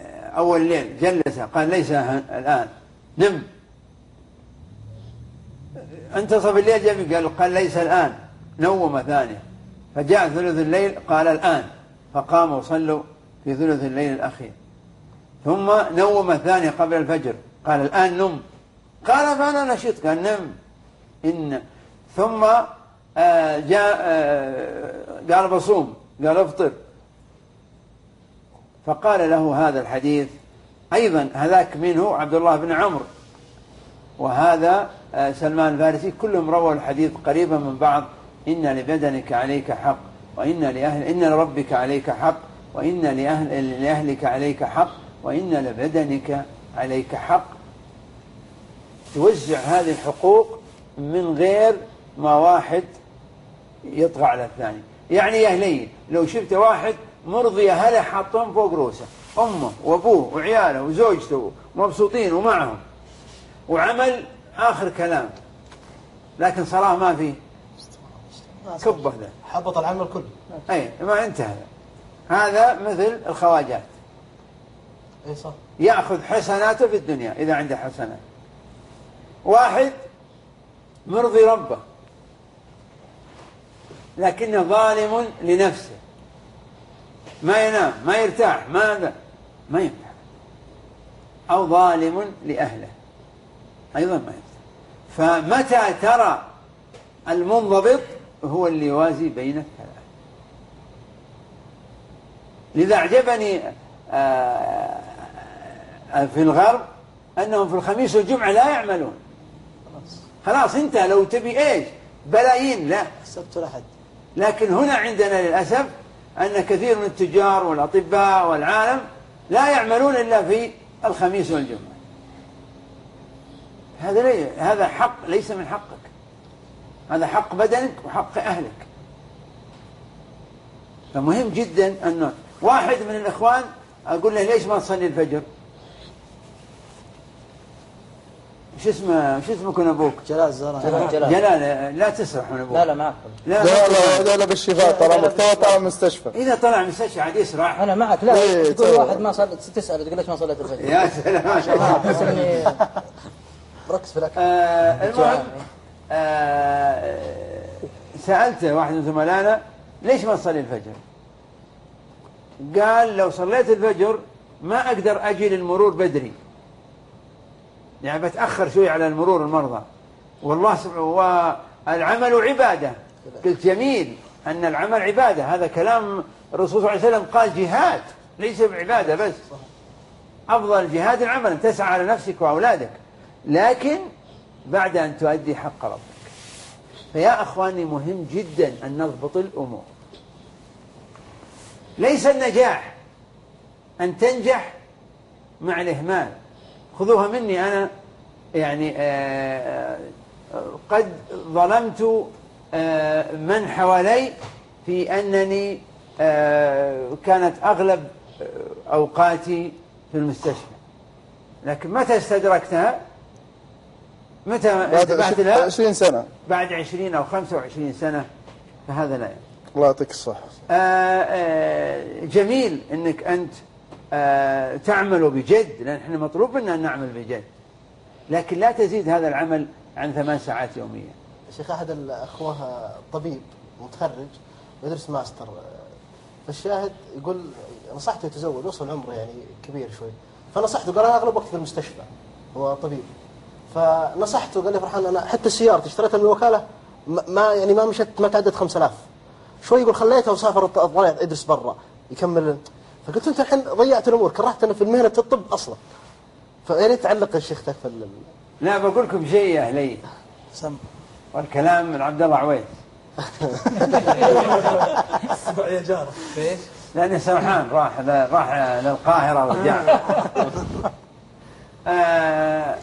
أول ليل، جلسه، قال: ليس الآن، نم. انتصف الليل جاء قال قال ليس الآن، نوم ثانية، فجاء ثلث الليل قال الآن، فقام وصلوا في ثلث الليل الأخير. ثم نوم ثانية قبل الفجر قال الآن نم، قال فأنا نشيط، قال نم إن. ثم آه جاء آه قال بصوم، قال افطر. فقال له هذا الحديث أيضا، هذاك منه عبد الله بن عمرو وهذا آه سلمان الفارسي، كلهم رووا الحديث قريبا من بعض. إن لبدنك عليك حق، وإن لأهل إن لربك عليك حق، وإن لأهل لأهلك عليك حق، وإن لبدنك عليك حق. توزع هذه الحقوق من غير ما واحد يطغى على الثاني. يعني يا أهلي لو شفت واحد مرضي أهله حاطهم فوق روسه، أمه وأبوه وعياله وزوجته مبسوطين ومعهم، وعمل آخر كلام لكن صلاة ما فيه، كبه ذا، حبط العمل كله. أي ما انتهى. هذا مثل الخواجات، اي صح، يأخذ حسناته في الدنيا إذا عنده حسنات. واحد مرضي ربه لكنه ظالم لنفسه، ما ينام ما يرتاح ما ما ينفع، أو ظالم لأهله أيضا ما ينفع. فمتى ترى المنضبط هو اللي يوازي بين الثلاث. لذا أعجبني في الغرب أنهم في الخميس والجمعة لا يعملون، خلاص انت لو تبي ايش بلايين لا السبت والأحد. لكن هنا عندنا للأسف أن كثير من التجار والأطباء والعالم لا يعملون إلا في الخميس والجمعة. هذا لي هذا حق ليس من حقك، هذا حق بدنك وحق أهلك. فمهم جدا أنه واحد من الإخوان أقول له ليش ما تصلي الفجر؟ شو اسمه شو اسمه كن أبوك؟ جلال الزهران. جلال, جلال لا تسرح من أبوك. لا لا معك. لا لا لا لا, لا بالشفاء طالما تو طالع المستشفى. إذا طلع من المستشفى عاد يسرح. أنا معك. لا إيه تقول واحد ما صلى تسأل تقول ليش ما صليت الفجر؟ يا سلام ما شاء الله. بس إني بركز في الأكل. آه المهم آه سألت واحد من زملائنا ليش ما تصلي الفجر؟ قال لو صليت الفجر ما أقدر أجي للمرور بدري، يعني بتأخر شوي على المرور المرضى، والله سبحانه والعمل عبادة. قلت جميل أن العمل عبادة، هذا كلام الرسول صلى الله عليه وسلم قال جهاد ليس بعبادة بس، أفضل الجهاد العمل أن تسعى على نفسك وأولادك، لكن بعد أن تؤدي حق ربك. فيا أخواني مهم جدا أن نضبط الأمور. ليس النجاح أن تنجح مع الإهمال، خذوها مني أنا، يعني آآ آآ قد ظلمت من حوالي في أنني كانت أغلب أوقاتي في المستشفى، لكن متى استدركتها؟ متى انتبهت لها؟ عشرين سنة، بعد عشرين أو خمسة وعشرين سنة. فهذا لا يعني. الله يعطيك الصحة. جميل أنك أنت آه تعمل بجد، لأن احنا مطلوب منا أن نعمل بجد، لكن لا تزيد هذا العمل عن ثمان ساعات يوميا. شيخ أحد الأخوة طبيب متخرج ويدرس ماستر، فالشاهد يقول نصحته يتزوج، وصل عمره يعني كبير شوي، فنصحته قال أنا أغلب وقت في المستشفى، هو طبيب، فنصحته قال لي فرحان أنا حتى سيارتي اشتريتها من الوكالة ما يعني ما مشت ما تعدت خمسة آلاف شوي، يقول خليتها وسافر طلع يدرس برا يكمل. فقلت انت الحين ضيعت الامور، كرهت انا في مهنه الطب اصلا. فيا ريت تعلق الشيخ تكفى. لا بقول لكم شيء يا اهلي، سم والكلام من عبد الله عويس. اسمع يا جار ليش؟ لاني سرحان راح راح للقاهره ورجع. آه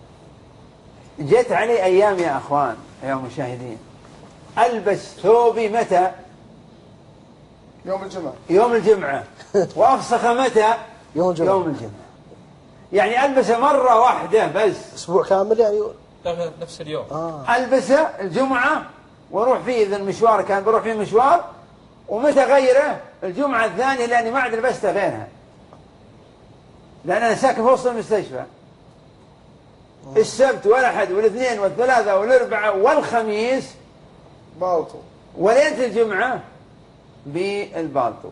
جت علي ايام يا اخوان يا مشاهدين البس ثوبي متى؟ يوم الجمعة. يوم الجمعة. وأفسخ متى؟ يوم الجمعة. يوم الجمعة. يعني ألبسه مرة واحدة بس. أسبوع كامل يعني. نفس اليوم. آه. ألبسه الجمعة وأروح فيه إذا المشوار كان بروح فيه مشوار، ومتى غيره؟ الجمعة الثانية، لأني ما عاد لبسته غيرها، لأن أنا ساكن في وسط المستشفى. السبت والأحد والاثنين والثلاثة والأربعة والخميس بالطو، وليلة الجمعة بالبالطو.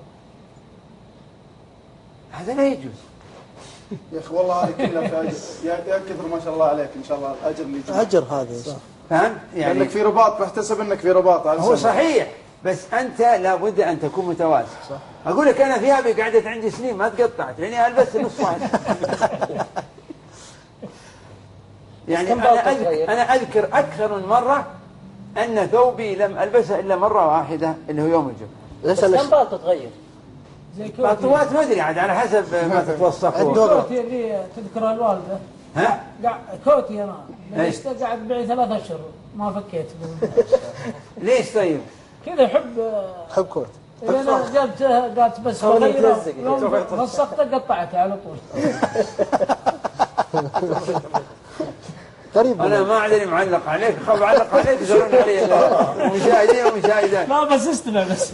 هذا لا يجوز يا اخي والله هذه كلها في اجر، يا يا كثر ما شاء الله عليك ان شاء الله الاجر اللي يجي. أجر هذا صح. فهمت؟ يعني يعني في رباط، بحتسب انك في رباط. هو صحيح، بس أنت لابد أن تكون متوازن. أقول لك أنا ثيابي قعدت عندي سنين ما تقطعت لأني ألبس نص واحد. يعني أنا أذكر, أنا أذكر أكثر من مرة أن ثوبي لم ألبسه إلا مرة واحدة اللي هو يوم الجمعة. بس كم بالطو تغير؟ زي كوتي بالطوات ما أدري عاد على حسب ما تتوسخون. كوتي اللي تذكرها الوالدة. ها؟ قاع- كوتي أنا إيش؟ ليش قاعد معي ثلاث أشهر ما فكيت. ليش طيب؟ كذا يحب حب كوت. إذا أنا جبته قالت بس خليه بغيره. يتلزق. يوم فسخته قطعته على طول. غريب. أنا ما أدري معلق عليك، خل أعلق عليك يزورون علي المشاهدين والمشاهدات. لا بس استمع بس.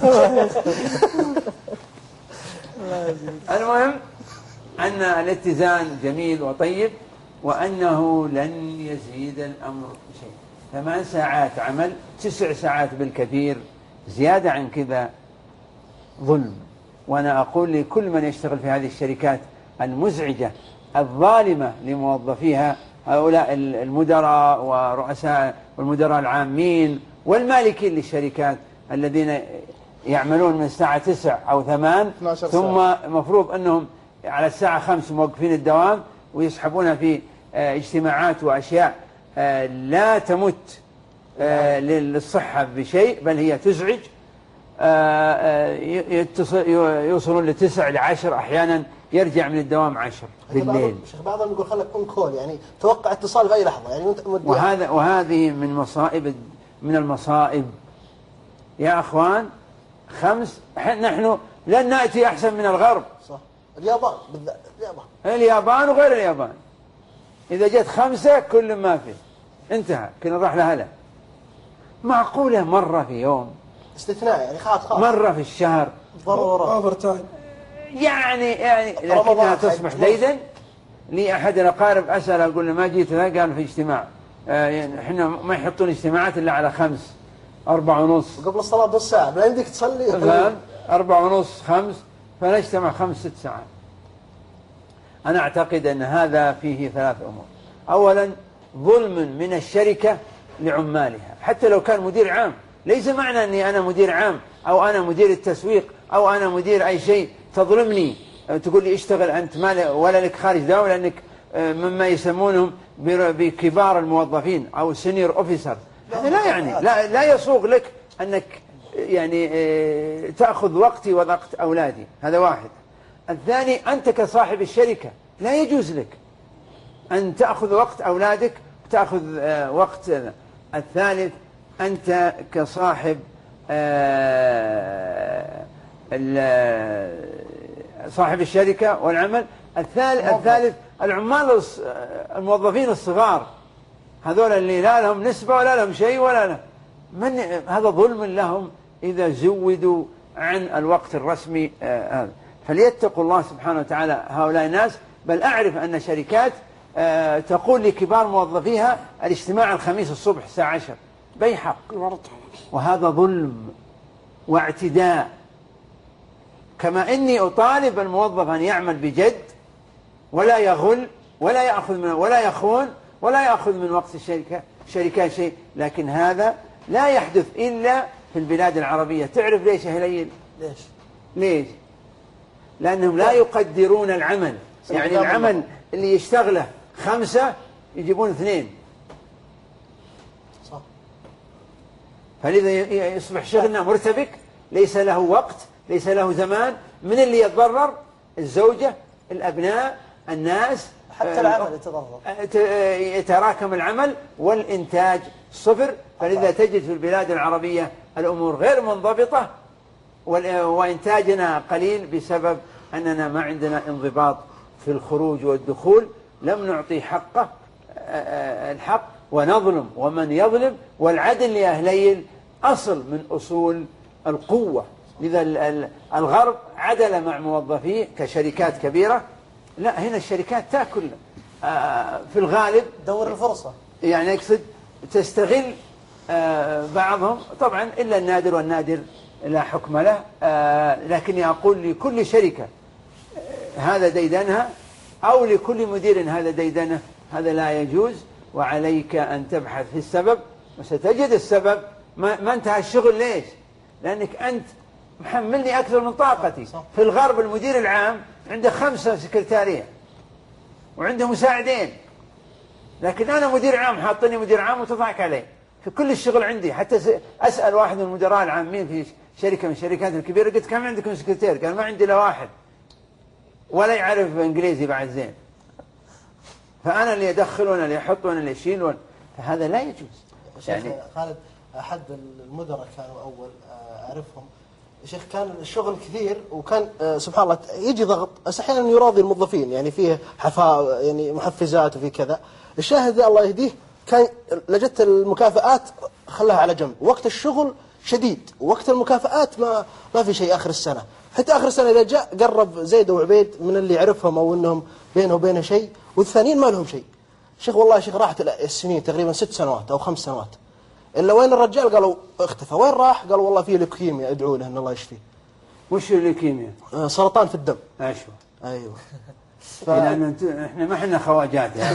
المهم أن الاتزان جميل وطيب، وأنه لن يزيد الأمر شيء. ثمان ساعات عمل، تسع ساعات بالكثير، زيادة عن كذا ظلم. وأنا أقول لكل من يشتغل في هذه الشركات المزعجة الظالمة لموظفيها، هؤلاء المدراء ورؤساء والمدراء العامين والمالكين للشركات الذين يعملون من الساعة تسع أو ثمان، ثم مفروض أنهم على الساعة خمس موقفين الدوام ويسحبون في اجتماعات وأشياء لا تمت للصحة بشيء بل هي تزعج. يوصلون لتسع لعشر، أحيانا يرجع من الدوام عشر بالليل. شيخ بعضهم يقول خلك اون كول، يعني توقع اتصال في اي لحظه، يعني وانت وهذا وهذه من مصائب من المصائب يا اخوان. خمس، نحن لن ناتي احسن من الغرب. صح. اليابان بالذات، اليابان اليابان وغير اليابان اذا جت خمسه كل ما فيه انتهى، كنا نروح لهلا. معقوله مره في يوم، استثناء يعني خلاص خلاص مره في الشهر ضروره اوفر تايم. يعني يعني لكنها تصبح ديدا. لي احد الاقارب اسال اقول له ما جيت ذا، قال في اجتماع. آه يعني احنا ما يحطون اجتماعات الا على خمس، أربعة ونص وقبل الصلاه بنص ساعه لا يمديك تصلي. فاهم؟ أربعة ونص خمس، فنجتمع خمس ست ساعات. أنا أعتقد أن هذا فيه ثلاث أمور. أولا ظلم من الشركة لعمالها، حتى لو كان مدير عام. ليس معنى أني أنا مدير عام أو أنا مدير التسويق أو أنا مدير أي شيء تظلمني، تقول لي اشتغل أنت ما ولا لك خارج دولة، لأنك مما يسمونهم بكبار الموظفين أو سينيور أوفيسر. هذا لا يعني لا, لا يسوغ لك أنك يعني تأخذ وقتي ووقت أولادي. هذا واحد. الثاني أنت كصاحب الشركة لا يجوز لك أن تأخذ وقت أولادك وتأخذ وقت. الثالث أنت كصاحب صاحب الشركة والعمل. الثالث, الثالث العمال الموظفين الصغار، هذول اللي لا لهم نسبة ولا لهم شيء ولا لهم من، هذا ظلم لهم إذا زودوا عن الوقت الرسمي هذا. فليتقوا الله سبحانه وتعالى هؤلاء الناس. بل أعرف أن شركات تقول لكبار موظفيها الاجتماع الخميس الصبح الساعة عشر بأي حق، وهذا ظلم واعتداء. كما إني أطالب الموظف أن يعمل بجد ولا يغل ولا يأخذ من ولا يخون ولا يأخذ من وقت الشركة شركات شيء، لكن هذا لا يحدث إلا في البلاد العربية. تعرف ليش يا هليل؟ ليش؟ ليش؟ لأنهم لا يقدرون العمل. يعني العمل اللي يشتغله خمسة يجيبون اثنين، صح. فلذا يصبح شغلنا مرتبك، ليس له وقت، ليس له زمان. من اللي يتضرر؟ الزوجة، الأبناء، الناس، حتى العمل يتضرر، يتراكم العمل والإنتاج صفر. فلذا تجد في البلاد العربية الأمور غير منضبطة وإنتاجنا قليل بسبب أننا ما عندنا انضباط في الخروج والدخول. لم نعطي حقه الحق ونظلم ومن يظلم. والعدل يا أهليل أصل من أصول القوة. لذا الغرب عدل مع موظفيه كشركات كبيرة. لا، هنا الشركات تأكل في الغالب دور الفرصة، يعني أقصد تستغل بعضهم طبعا إلا النادر، والنادر لا حكم له، لكني أقول لكل شركة هذا ديدنها أو لكل مدير هذا ديدنه، هذا لا يجوز. وعليك أن تبحث في السبب وستجد السبب. ما انتهى الشغل ليش؟ لأنك أنت محملني أكثر من طاقتي. في الغرب المدير العام عنده خمسة سكرتارية وعنده مساعدين، لكن أنا مدير عام حاطني مدير عام وتضحك علي في كل الشغل عندي. حتى أسأل واحد من المدراء العامين في شركة من الشركات الكبيرة، قلت كم عندكم سكرتير؟ قال ما عندي إلا واحد ولا يعرف إنجليزي بعد زين. فأنا اللي يدخل وأنا اللي يحط وأنا اللي يشيل، فهذا لا يجوز. يعني خالد أحد المدراء كانوا أول أعرفهم شيخ، كان الشغل كثير وكان سبحان الله يجي ضغط، بس أحيانا يراضي الموظفين، يعني فيه حفاء يعني محفزات وفي كذا. الشاهد الله يهديه كان لجت المكافآت خلاها على جنب، وقت الشغل شديد ووقت المكافآت ما ما في شيء آخر السنة. حتى آخر السنة إذا جاء قرب زيد وعبيد من اللي يعرفهم أو إنهم بينه وبينه شيء، والثانيين ما لهم شيء. شيخ والله شيخ راحت السنين تقريبا ست سنوات أو خمس سنوات، إلا وين الرجال؟ قالوا اختفى. وين راح؟ قالوا والله فيه لوكيميا، ادعوا له إن الله يشفيه. وش اللوكيميا؟ آه سرطان في الدم. أشوى. أيوه. ف... لأن إحنا ما إحنا خواجات يعني.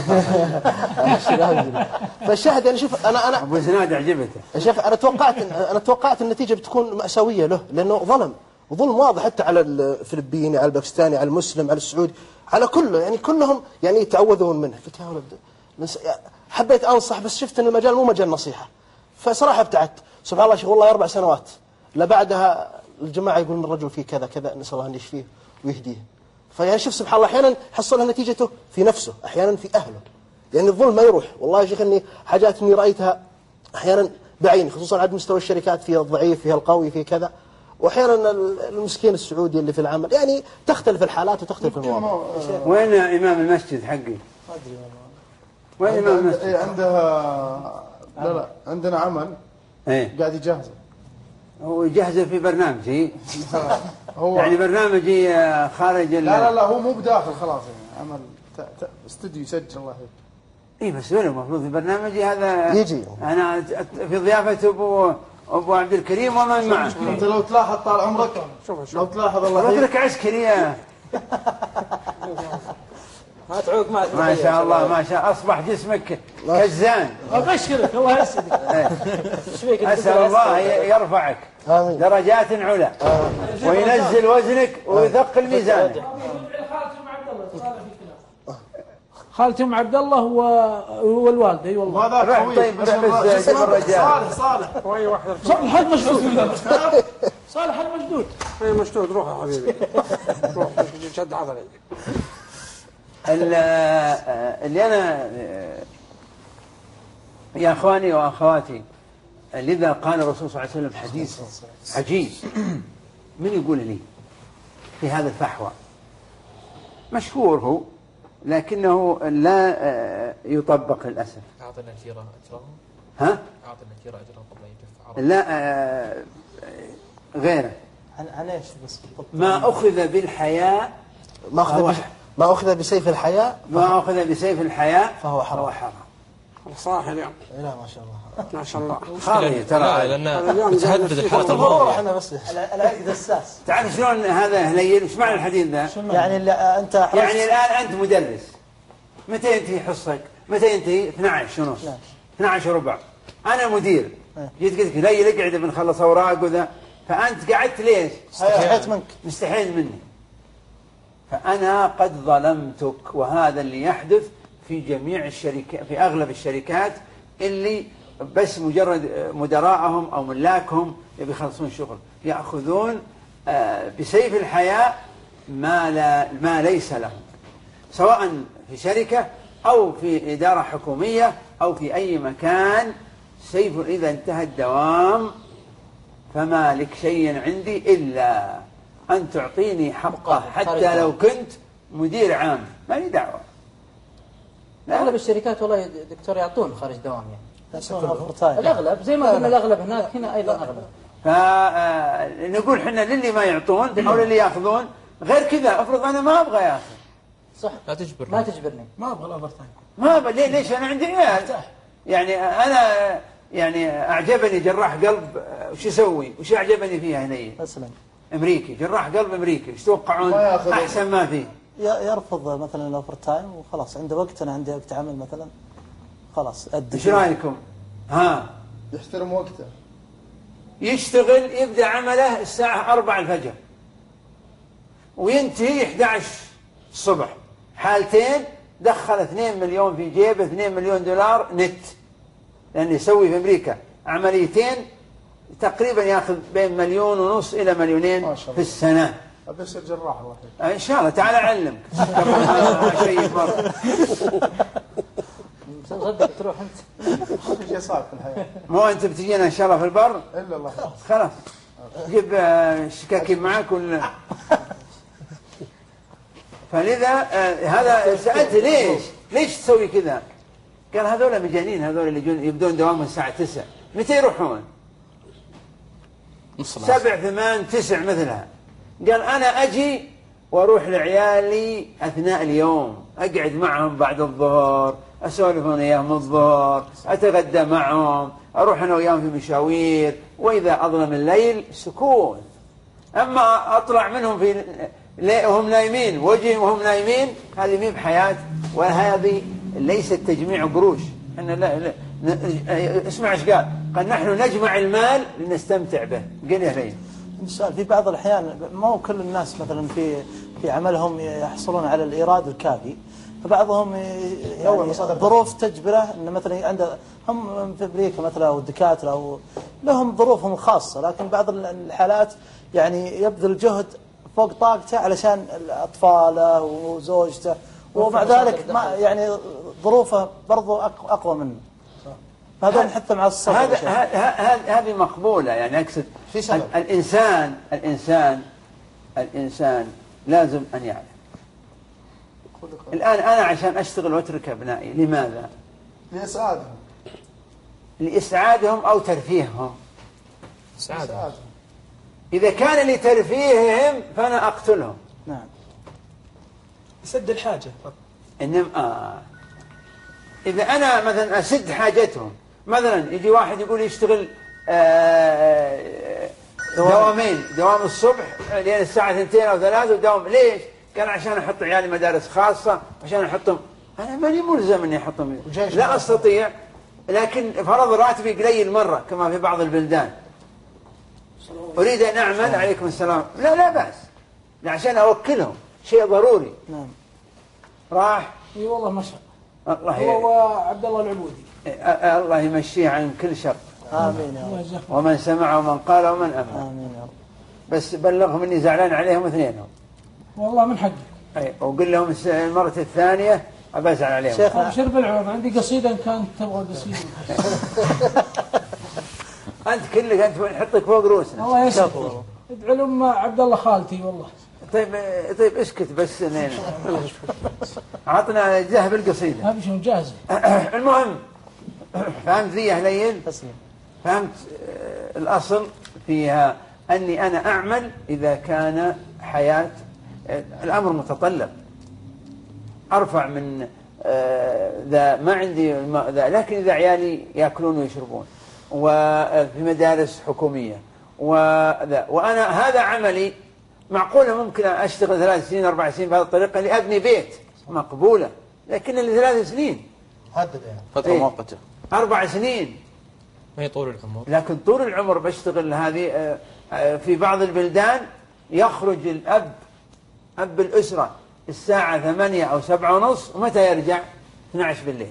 فالشاهد يعني شوف أنا أنا أبو زناد عجبته. يا شيخ أنا توقعت أنا توقعت النتيجة بتكون مأساوية له، لأنه ظلم وظلم واضح حتى على الفلبيني، على الباكستاني، على المسلم، على السعودي، على كله، يعني كلهم يعني يتعوذون منه. قلت يا ولد حبيت أنصح، بس شفت أن المجال مو مجال نصيحة، فصراحة ابتعدت. سبحان الله شيخ والله أربع سنوات لا بعدها الجماعة يقولون الرجل فيه كذا كذا، نسأل الله أن يشفيه ويهديه. فيعني شوف سبحان الله أحيانا حصلها نتيجته في نفسه، أحيانا في أهله. يعني الظلم ما يروح. والله يا شيخ إني حاجات إني رأيتها أحيانا بعيني، خصوصا على مستوى الشركات، فيها الضعيف فيها القوي فيها كذا، وأحيانا المسكين السعودي اللي في العمل، يعني تختلف الحالات وتختلف المواضيع. وين إمام المسجد حقي؟ ما أدري والله. وين إمام المسجد؟ إيه عندها لا لا عندنا عمل إيه قاعد يجهزه. هو يجهزه في برنامجي هو يعني برنامجي خارج لا لا لا هو مو بداخل خلاص، يعني عمل استوديو يسجل الله يهديك. اي بس هو المفروض في برنامجي هذا يجي انا في ضيافه ابو ابو عبد الكريم ومن معه. انت لو تلاحظ طال عمرك، لو تلاحظ الله يهديك عسكري ما تعوق ما ما شاء الله ما شاء اصبح جسمك كزان. ابشرك الله يسعدك. اسال الله يرفعك آمين. درجات علا وينزل وزنك ويثقل ميزانك. خالتي ام عبد الله والوالده. اي والله. هذا روح طيب روح بس جيب الرجال. صالح صالح وي واحد صالح حق مشدود. صالح حق مشدود. اي مشدود. روح يا حبيبي روح شد عضلي. اللي أنا يا أخواني وأخواتي، لذا قال الرسول صلى الله عليه وسلم حديث عجيب. من يقول لي في هذا الفحوى؟ مشهور هو لكنه لا يطبق للأسف. أعطنا الكيرة أجرهم. ها؟ أعطنا الكيرة أجرهم قبل أن يجف عرض. لا غيره. عن ايش بس؟ ما أخذ بالحياء ما أخذ ما أخذ بسيف الحياة ما أخذ بسيف الحياة فهو حرام. فهو حرام. صراحة اليوم لا ما شاء الله ما شاء الله خالي ترى لأن تهدد الحالة الماضية. احنا بس العقد الساس. تعرف شلون هذا هليل؟ ايش معنى الحديث ذا؟ يعني اللي انت يعني الآن أنت مدرس، متى ينتهي حصك؟ متى ينتهي؟ اثني عشر ونص اثني عشر وربع. أنا مدير جيت قلت لك ليل اقعد بنخلص أوراق وذا، فأنت قعدت ليش؟ استحيت منك. مستحيل مني. فأنا قد ظلمتك، وهذا اللي يحدث في جميع الشركات، في أغلب الشركات اللي بس مجرد مدراءهم أو ملاكهم يبي يخلصون شغل، يأخذون بسيف الحياء ما, لا ما ليس لهم، سواء في شركة أو في إدارة حكومية أو في أي مكان. سيف إذا انتهى الدوام فما لك شيء عندي إلا أن تعطيني حقه، حتى لو كنت مدير عام ما لي دعوة. اغلب الشركات والله دكتور يعطون خارج دوام يعني. الاغلب زي ما قلنا الاغلب هناك هنا ايضا اغلب. فنقول احنا للي ما يعطون او للي ياخذون. غير كذا افرض انا ما ابغى ياخذ، صح. لا تجبرني. ما تجبرني. ما ابغى الاوفر تايم. ما ب... ليه ليش انا عندي عيال يعني انا يعني اعجبني جراح قلب وش يسوي؟ وش اعجبني فيها هنا؟ مثلا امريكي، جراح قلب امريكي، ايش تتوقعون احسن ما فيه؟ يرفض مثلا الاوفر تايم وخلاص عنده وقت، انا عندي وقت عمل مثلا خلاص ادي. ايش رايكم؟ ها يحترم وقته، يشتغل يبدا عمله الساعه أربعة الفجر وينتهي إحدى عشر الصبح، حالتين دخل اثنين مليون في جيبه، اثنين مليون دولار نت، لأنه يسوي في أمريكا عمليتين تقريبا ياخذ بين مليون ونص إلى مليونين في السنة. أبي أصير جراح الله يحفظك. إن شاء الله تعال أعلمك. شيء مرة. صدق تروح أنت. في شيء صعب في الحياة. مو أنت بتجينا إن شاء الله في البر؟ إلا الله. خلاص. جيب شكاكين معك ولا. فلذا آه هذا سألت ليش؟ ليش تسوي كذا؟ قال هذول مجانين، هذول اللي يجون يبدون دوامهم الساعة تسعة، متى يروحون؟ سبع ثمان تسع مثلها. قال أنا أجي وأروح لعيالي أثناء اليوم، أقعد معهم بعد الظهر، أسولف أنا وياهم الظهر، أتغدى معهم، أروح أنا وياهم في مشاوير، وإذا أظلم الليل سكون. أما أطلع منهم في وهم نايمين وجهي وهم نايمين، هذه مي بحياة، وهذه ليست تجميع قروش. احنا لا, لا اسمع ايش قال؟ قال نحن نجمع المال لنستمتع به. قال يا لين السؤال في بعض الأحيان مو كل الناس مثلا في في عملهم يحصلون على الإيراد الكافي، فبعضهم يعني ظروف تجبره أن مثلا عنده هم في أمريكا مثلا أو الدكاترة أو لهم ظروفهم الخاصة، لكن بعض الحالات يعني يبذل جهد فوق طاقته علشان أطفاله وزوجته، ومع ذلك ما يعني ظروفه برضو أقوى منه. هذا نحث مع الصبر. هذا هذه مقبولة، يعني أقصد الإنسان الإنسان الإنسان لازم أن يعرف. الآن أنا عشان أشتغل وأترك أبنائي لماذا؟ لإسعادهم. لإسعادهم أو ترفيههم. إسعادهم. إذا كان لترفيههم فأنا أقتلهم. نعم. يسد الحاجة. إنما آه. إذا أنا مثلا أسد حاجتهم، مثلا يجي واحد يقول يشتغل آه دوامين، دوام الصبح لين الساعة اثنتين أو ثلاثة، ودوام ليش؟ قال عشان أحط عيالي مدارس خاصة، عشان أحطهم. أنا ماني ملزم إني أحطهم، لا أستطيع، لكن فرض راتبي قليل مرة كما في بعض البلدان. أريد أن أعمل، عليكم السلام، لا لا بأس، عشان أوكلهم شيء ضروري. نعم. راح. اي والله ما شاء الله. هو وعبد الله العبودي. الله يمشيه عن كل شر. آمين يا رب. ومن سمع ومن قال ومن أمن. آمين يا رب. بس بلغهم إني زعلان عليهم اثنينهم. والله من حقك. أي وقل لهم المرة الثانية أبزعل عليهم. شيخ أبشر بالعون، عندي قصيدة إن كانت تبغى قصيدة. أنت كلك أنت نحطك فوق رؤوسنا. الله يسلمك. ادعو لأم عبد الله خالتي والله. طيب طيب اسكت بس نين. عطنا ذهب القصيدة. أبشر جاهزة. المهم فهمت ذي يا هليل؟ تسلم. فهمت الأصل فيها أني أنا أعمل إذا كان حياة الأمر متطلب، أرفع من ذا ما عندي ذا، لكن إذا عيالي يأكلون ويشربون وفي مدارس حكومية وذا وأنا هذا عملي، معقولة ممكن أشتغل ثلاث سنين أربع سنين بهذه الطريقة لأبني بيت، مقبولة، لكن اللي ثلاث سنين حدد يعني فترة مؤقتة أربع سنين ما هي طول العمر، لكن طول العمر بشتغل. هذه في بعض البلدان يخرج الأب أب الأسرة الساعة ثمانية أو سبعة ونص، ومتى يرجع؟ اثني عشر بالليل.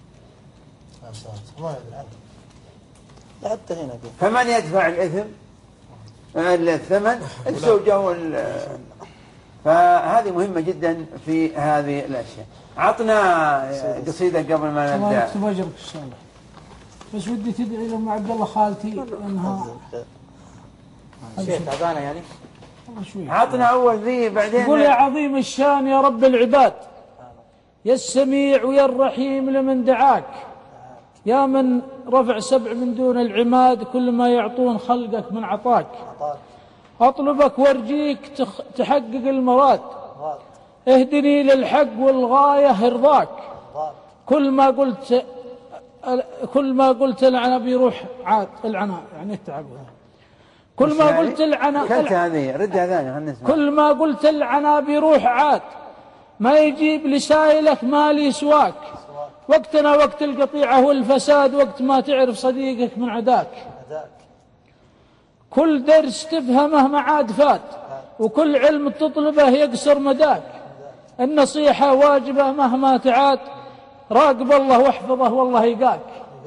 ما يدري عنه. حتى هنا بيه. فمن يدفع الإثم الثمن؟ الزوجة وال. فهذه مهمة جدا في هذه الأشياء. عطنا قصيدة قبل ما نبدأ. الله يكتب أجرك إن شاء الله. بس ودي تدعي لأم عبد الله خالتي إنها شيء تعبانة يعني. عطنا أول ذي بعدين. قل يا عظيم الشان يا رب العباد، يا السميع ويا الرحيم لمن دعاك، يا من رفع سبع من دون العماد، كل ما يعطون خلقك من عطاك، أطلبك وارجيك تحقق المراد، اهدني للحق والغاية رضاك. كل ما قلت كل ما قلت العنى بيروح عاد العنى يعني التعب. كل ما قلت العنى كلت هذه رد هذاني. كل ما قلت العنى بيروح عاد ما يجيب لسائلك ما لي سواك. وقتنا وقت القطيعة والفساد وقت ما تعرف صديقك من عداك. كل درس تفهمه ما عاد فات وكل علم تطلبه يقصر مداك. النصيحة واجبة مهما تعاد راقب الله واحفظه والله يقاك.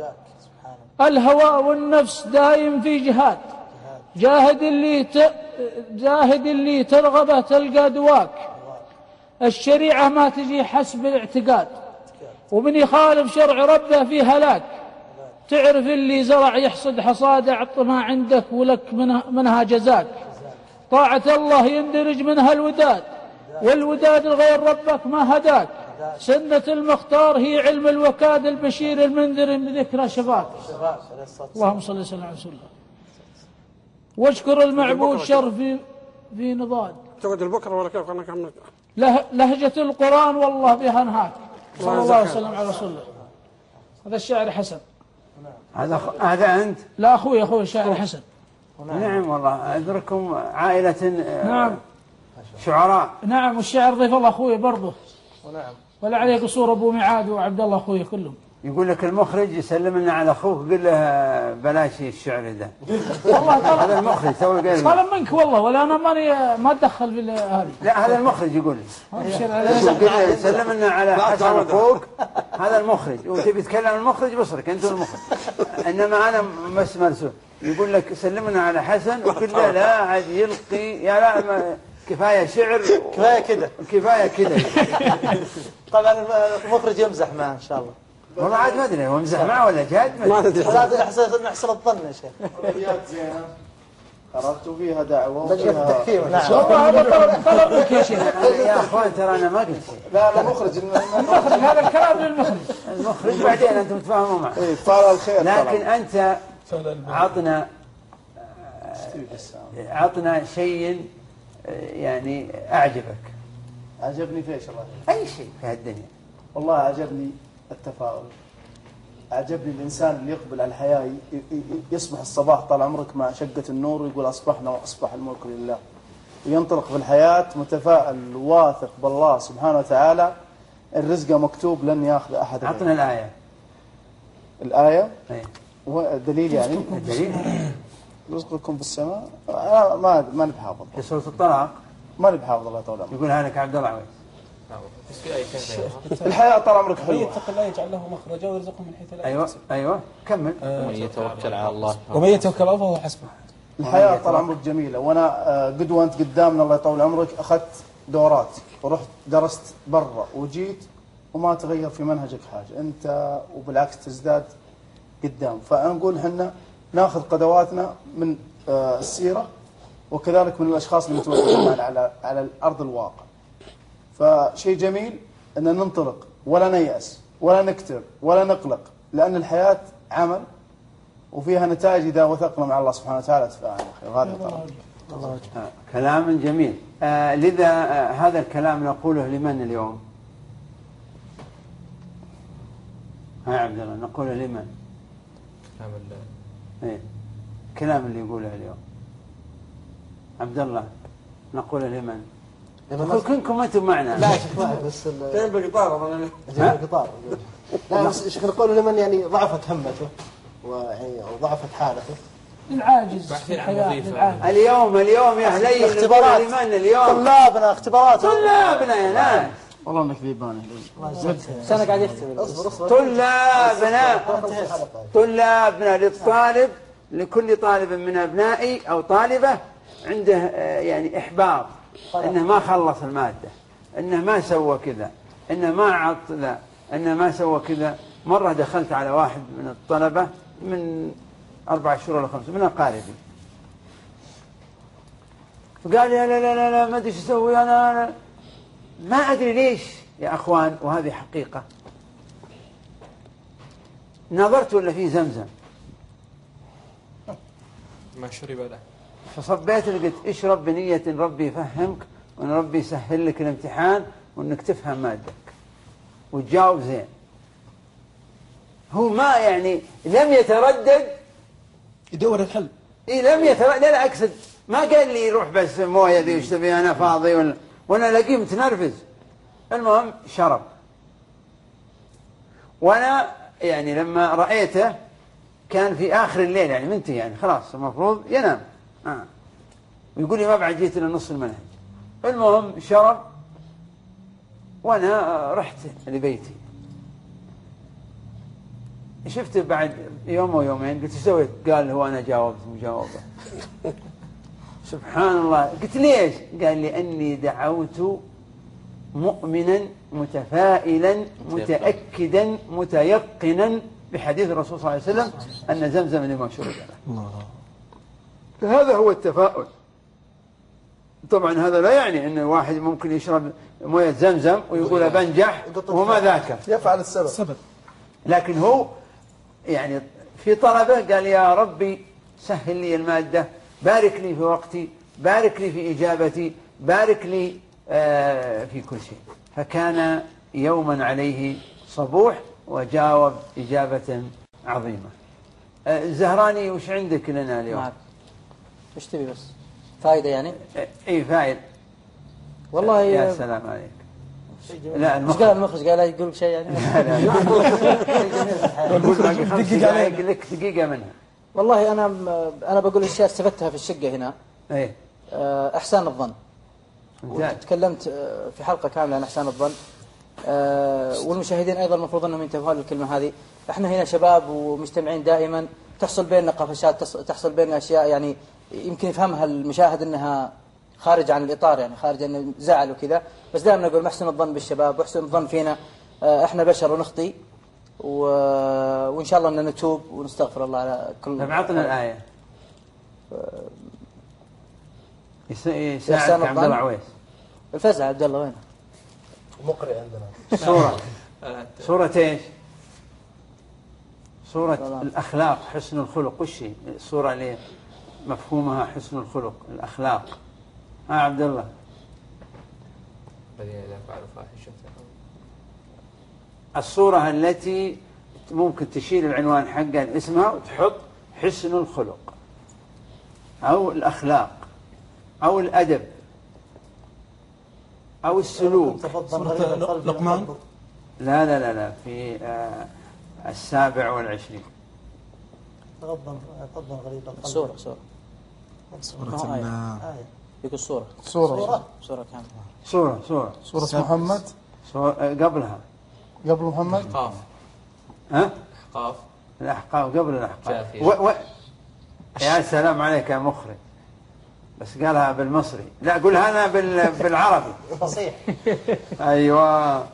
الهوى والنفس دايم في جهاد جاهد اللي ت... جاهد اللي ترغبه تلقى دواك. الشريعة ما تجي حسب الاعتقاد ومن يخالف شرع ربه في هلاك. تعرف اللي زرع يحصد حصاده عط ما عندك ولك منها, منها جزاك. طاعة الله يندرج منها الوداد والوداد الغير ربك ما هداك. سنة المختار هي علم الوكاد البشير المنذر بذكرى شفاك. اللهم صل وسلم على رسول الله. واشكر المعبود شر في في نضاد. تقعد البكره ولا كيف انا كملت له لهجة القرآن والله بها نهاك. صلى الله عليه وسلم على رسول الله. هذا الشاعر حسن. هذا هذا أنت؟ لا أخوي أخوي الشاعر حسن. نعم والله أدركم عائلة نعم شعراء. نعم والشاعر ضيف الله أخوي برضه. ونعم ولا عليه قصور أبو معاد وعبد الله أخوي كلهم. يقول لك المخرج يسلم لنا على أخوك قل له بلاش الشعر ده. والله هذا المخرج تو قال طلب منك والله ولا أنا ماني ما أتدخل في هذه. لا هذا المخرج يقول لي سلم لنا على حسن أخوك. هذا المخرج وتبي تتكلم المخرج بصرك أنت المخرج. إنما أنا بس مرسول يقول لك سلمنا على حسن وقل له لا عاد يلقي يا لا ما كفاية شعر كفاية كده كفاية كده. طبعا المخرج يمزح معه إن شاء الله. والله عاد ما ادري هو مزح معه ولا جاد ما ادري. لا نحسن نحسن الظن يا شيخ. ابيات زينه قرأت فيها دعوه وفيها تحكيم. نعم والله هذا طلب منك يا شيخ. يا اخوان ترى انا ما قلت شيء. لا لا مخرج المخرج هذا الكلام للمخرج. المخرج بعدين انتم تتفاهموا معه. اي فعل الخير. لكن انت عطنا عطنا شيء يعني اعجبك. عجبني في ايش الله؟ اي شيء في هالدنيا. والله عجبني التفاؤل. عجبني الإنسان اللي يقبل على الحياة يصبح الصباح طال عمرك مع شقة النور ويقول أصبحنا وأصبح الملك لله. وينطلق في الحياة متفائل واثق بالله سبحانه وتعالى. الرزق مكتوب لن يأخذ أحد. عطنا الآية. الآية؟ أيه. والدليل يعني؟ الدليل رزقكم في السماء. أنا ما ما نبحافظ. في سورة الطلاق. ما نبحافظ الله تعالى. يقولها لك عبد الله عويس. الحياة طال عمرك حلوة. يتق الله يجعل له مخرجا ويرزقه من حيث لا يحتسب. ايوه ايوه كمل. ومن يتوكل على الله ومن يتوكل على الله فهو حسبه. الحياة طال عمرك جميلة. وانا قدوة انت قدامنا الله يطول عمرك اخذت دورات ورحت درست برا وجيت وما تغير في منهجك حاجة انت وبالعكس تزداد قدام. فنقول احنا ناخذ قدواتنا من السيرة وكذلك من الاشخاص اللي متواجدين معنا على على ارض الواقع. فشيء جميل أن ننطلق ولا نيأس ولا نكتر ولا نقلق لأن الحياة عمل وفيها نتائج إذا وثقنا مع الله سبحانه وتعالى تفاعلنا. وهذا الله كلام جميل. آه لذا آه هذا الكلام نقوله لمن اليوم؟ ها عبد الله نقوله لمن؟ كلام الله. إيه كلام اللي يقوله اليوم عبد الله نقوله لمن؟ كلكم انتم معنا. لا شيخ واحد بس جايين بقطار جايين بقطار. لا بس شيخ نقول لمن يعني ضعفت همته ويعني ضعفت حالته. العاجز في الحياة. اليوم اليوم يا اهلي اختبارات لمن اليوم؟ طلابنا اختبارات. طلابنا يا ناس. والله انك ذيبان. سنة قاعد يختبر. طلابنا طلابنا للطالب لكل طالب من ابنائي او طالبه عنده يعني احباط انه ما خلص الماده انه ما سوى كذا انه ما عطل انه ما سوى كذا. مره دخلت على واحد من الطلبه من اربع شهور ولا خمسه من اقاربي فقال لي لا لا لا لا ما ادري ايش اسوي انا, أنا ما ادري ليش يا اخوان. وهذه حقيقه. نظرت ولا في زمزم ما شرب له فصبيت قلت اشرب بنية ربي يفهمك وان ربي يسهل لك الامتحان وأنك تفهم مادك وتجاوب زين. هو ما يعني لم يتردد يدور الحل. إيه لم يتردد. لا لا أقصد ما قال لي روح بس مويه ذي وش تبي أنا فاضي ولا وأنا ألاقيه متنرفز. المهم شرب. وأنا يعني لما رأيته كان في آخر الليل يعني منتهي يعني خلاص المفروض ينام. آه. ويقول لي ما بعد جيت إلى نص المنهج. المهم شرب وأنا رحت لبيتي. شفته بعد يوم أو يومين قلت ايش سويت؟ قال هو أنا جاوبت مجاوبة. سبحان الله. قلت ليش؟ قال لي أني دعوت مؤمنا متفائلا متأكدا متيقنا بحديث الرسول صلى الله عليه وسلم أن زمزم لما شرب له. هذا هو التفاؤل. طبعا هذا لا يعني أن الواحد ممكن يشرب موية زمزم ويقول بنجح وما ذاك يفعل السبب. لكن هو يعني في طلبه قال يا ربي سهل لي المادة، بارك لي في وقتي، بارك لي في إجابتي، بارك لي آه في كل شيء. فكان يوما عليه صبوح وجاوب إجابة عظيمة. آه الزهراني وش عندك لنا اليوم؟ معك وش تبي بس؟ فائدة يعني؟ آه اي فائدة والله. يا سلام عليك. لا المخرج قال المخرج قال يقول شيء يعني. لا لا يقول باقي خمس دقائق لك دقيقة منها. والله أنا أنا بقول أشياء استفدتها في الشقة هنا. إيه. إحسان الظن. وتكلمت في حلقة كاملة عن إحسان الظن. والمشاهدين أيضا المفروض أنهم ينتبهون للكلمة هذه. إحنا هنا شباب ومجتمعين دائما، تحصل بيننا قفشات، تحصل بيننا أشياء يعني يمكن يفهمها المشاهد أنها خارج عن الإطار، يعني خارج عن زعل وكذا، بس دائما نقول محسن الظن بالشباب واحسن الظن فينا. إحنا بشر ونخطي و... وإن شاء الله أن نتوب ونستغفر الله على كل. طيب عطنا الآية. يساعدك عبد الله عويس. الفزع عبد الله وين؟ مقرئ عندنا. سورة سورة ايش؟ سورة الأخلاق، حسن الخلق. وش هي السورة اللي مفهومها حسن الخلق الأخلاق؟ ها عبد الله. الذين إذا فعلوا فاحشة. الصورة التي ممكن تشيل العنوان حقها اسمها وتحط حسن الخلق أو الأخلاق أو الأدب أو السلوك. لقمان. لا لا لا لا في آه السابع والعشرين. تغضن تغضن غريب القلب. سورة سورة سورة آية. يقول سورة سورة سورة كاملة. سورة سورة سورة محمد. سورة قبل قبلها محمد. قاف. ها؟ قاف. الأحقاف قبل الأحقاف. و... و... يا سلام عليك يا مخرج، بس قالها بالمصري. لا قولها أنا بال... بالعربي فصيح. أيوة.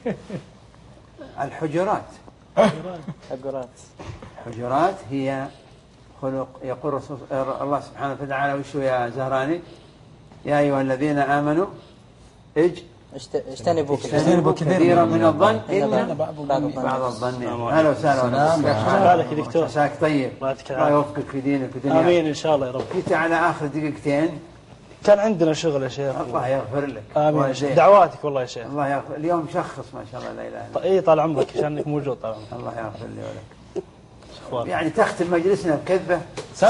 الحجرات. حجرات. حجرات هي خلق. يقول رسول الله سبحانه وتعالى وشو يا زهراني؟ يا أيها الذين آمنوا اج اجتنبوا اجتنبوا كثيرا من الظن إن بعض الظن. أهلا وسهلا. بالك يا دكتور. عساك طيب. الله يوفقك في دينك ودنياك. آمين إن شاء الله يا رب. جيت على آخر دقيقتين. كان عندنا شغل يا شيخ. الله يغفر لك. آمين يا شيخ. دعواتك والله يا شيخ. الله يغفر. اليوم شخص ما شاء الله لا إله إلا الله. إيه طال عمرك عشانك موجود طال عمرك. الله يغفر لي ولك. يعني تختم مجلسنا بكذبة.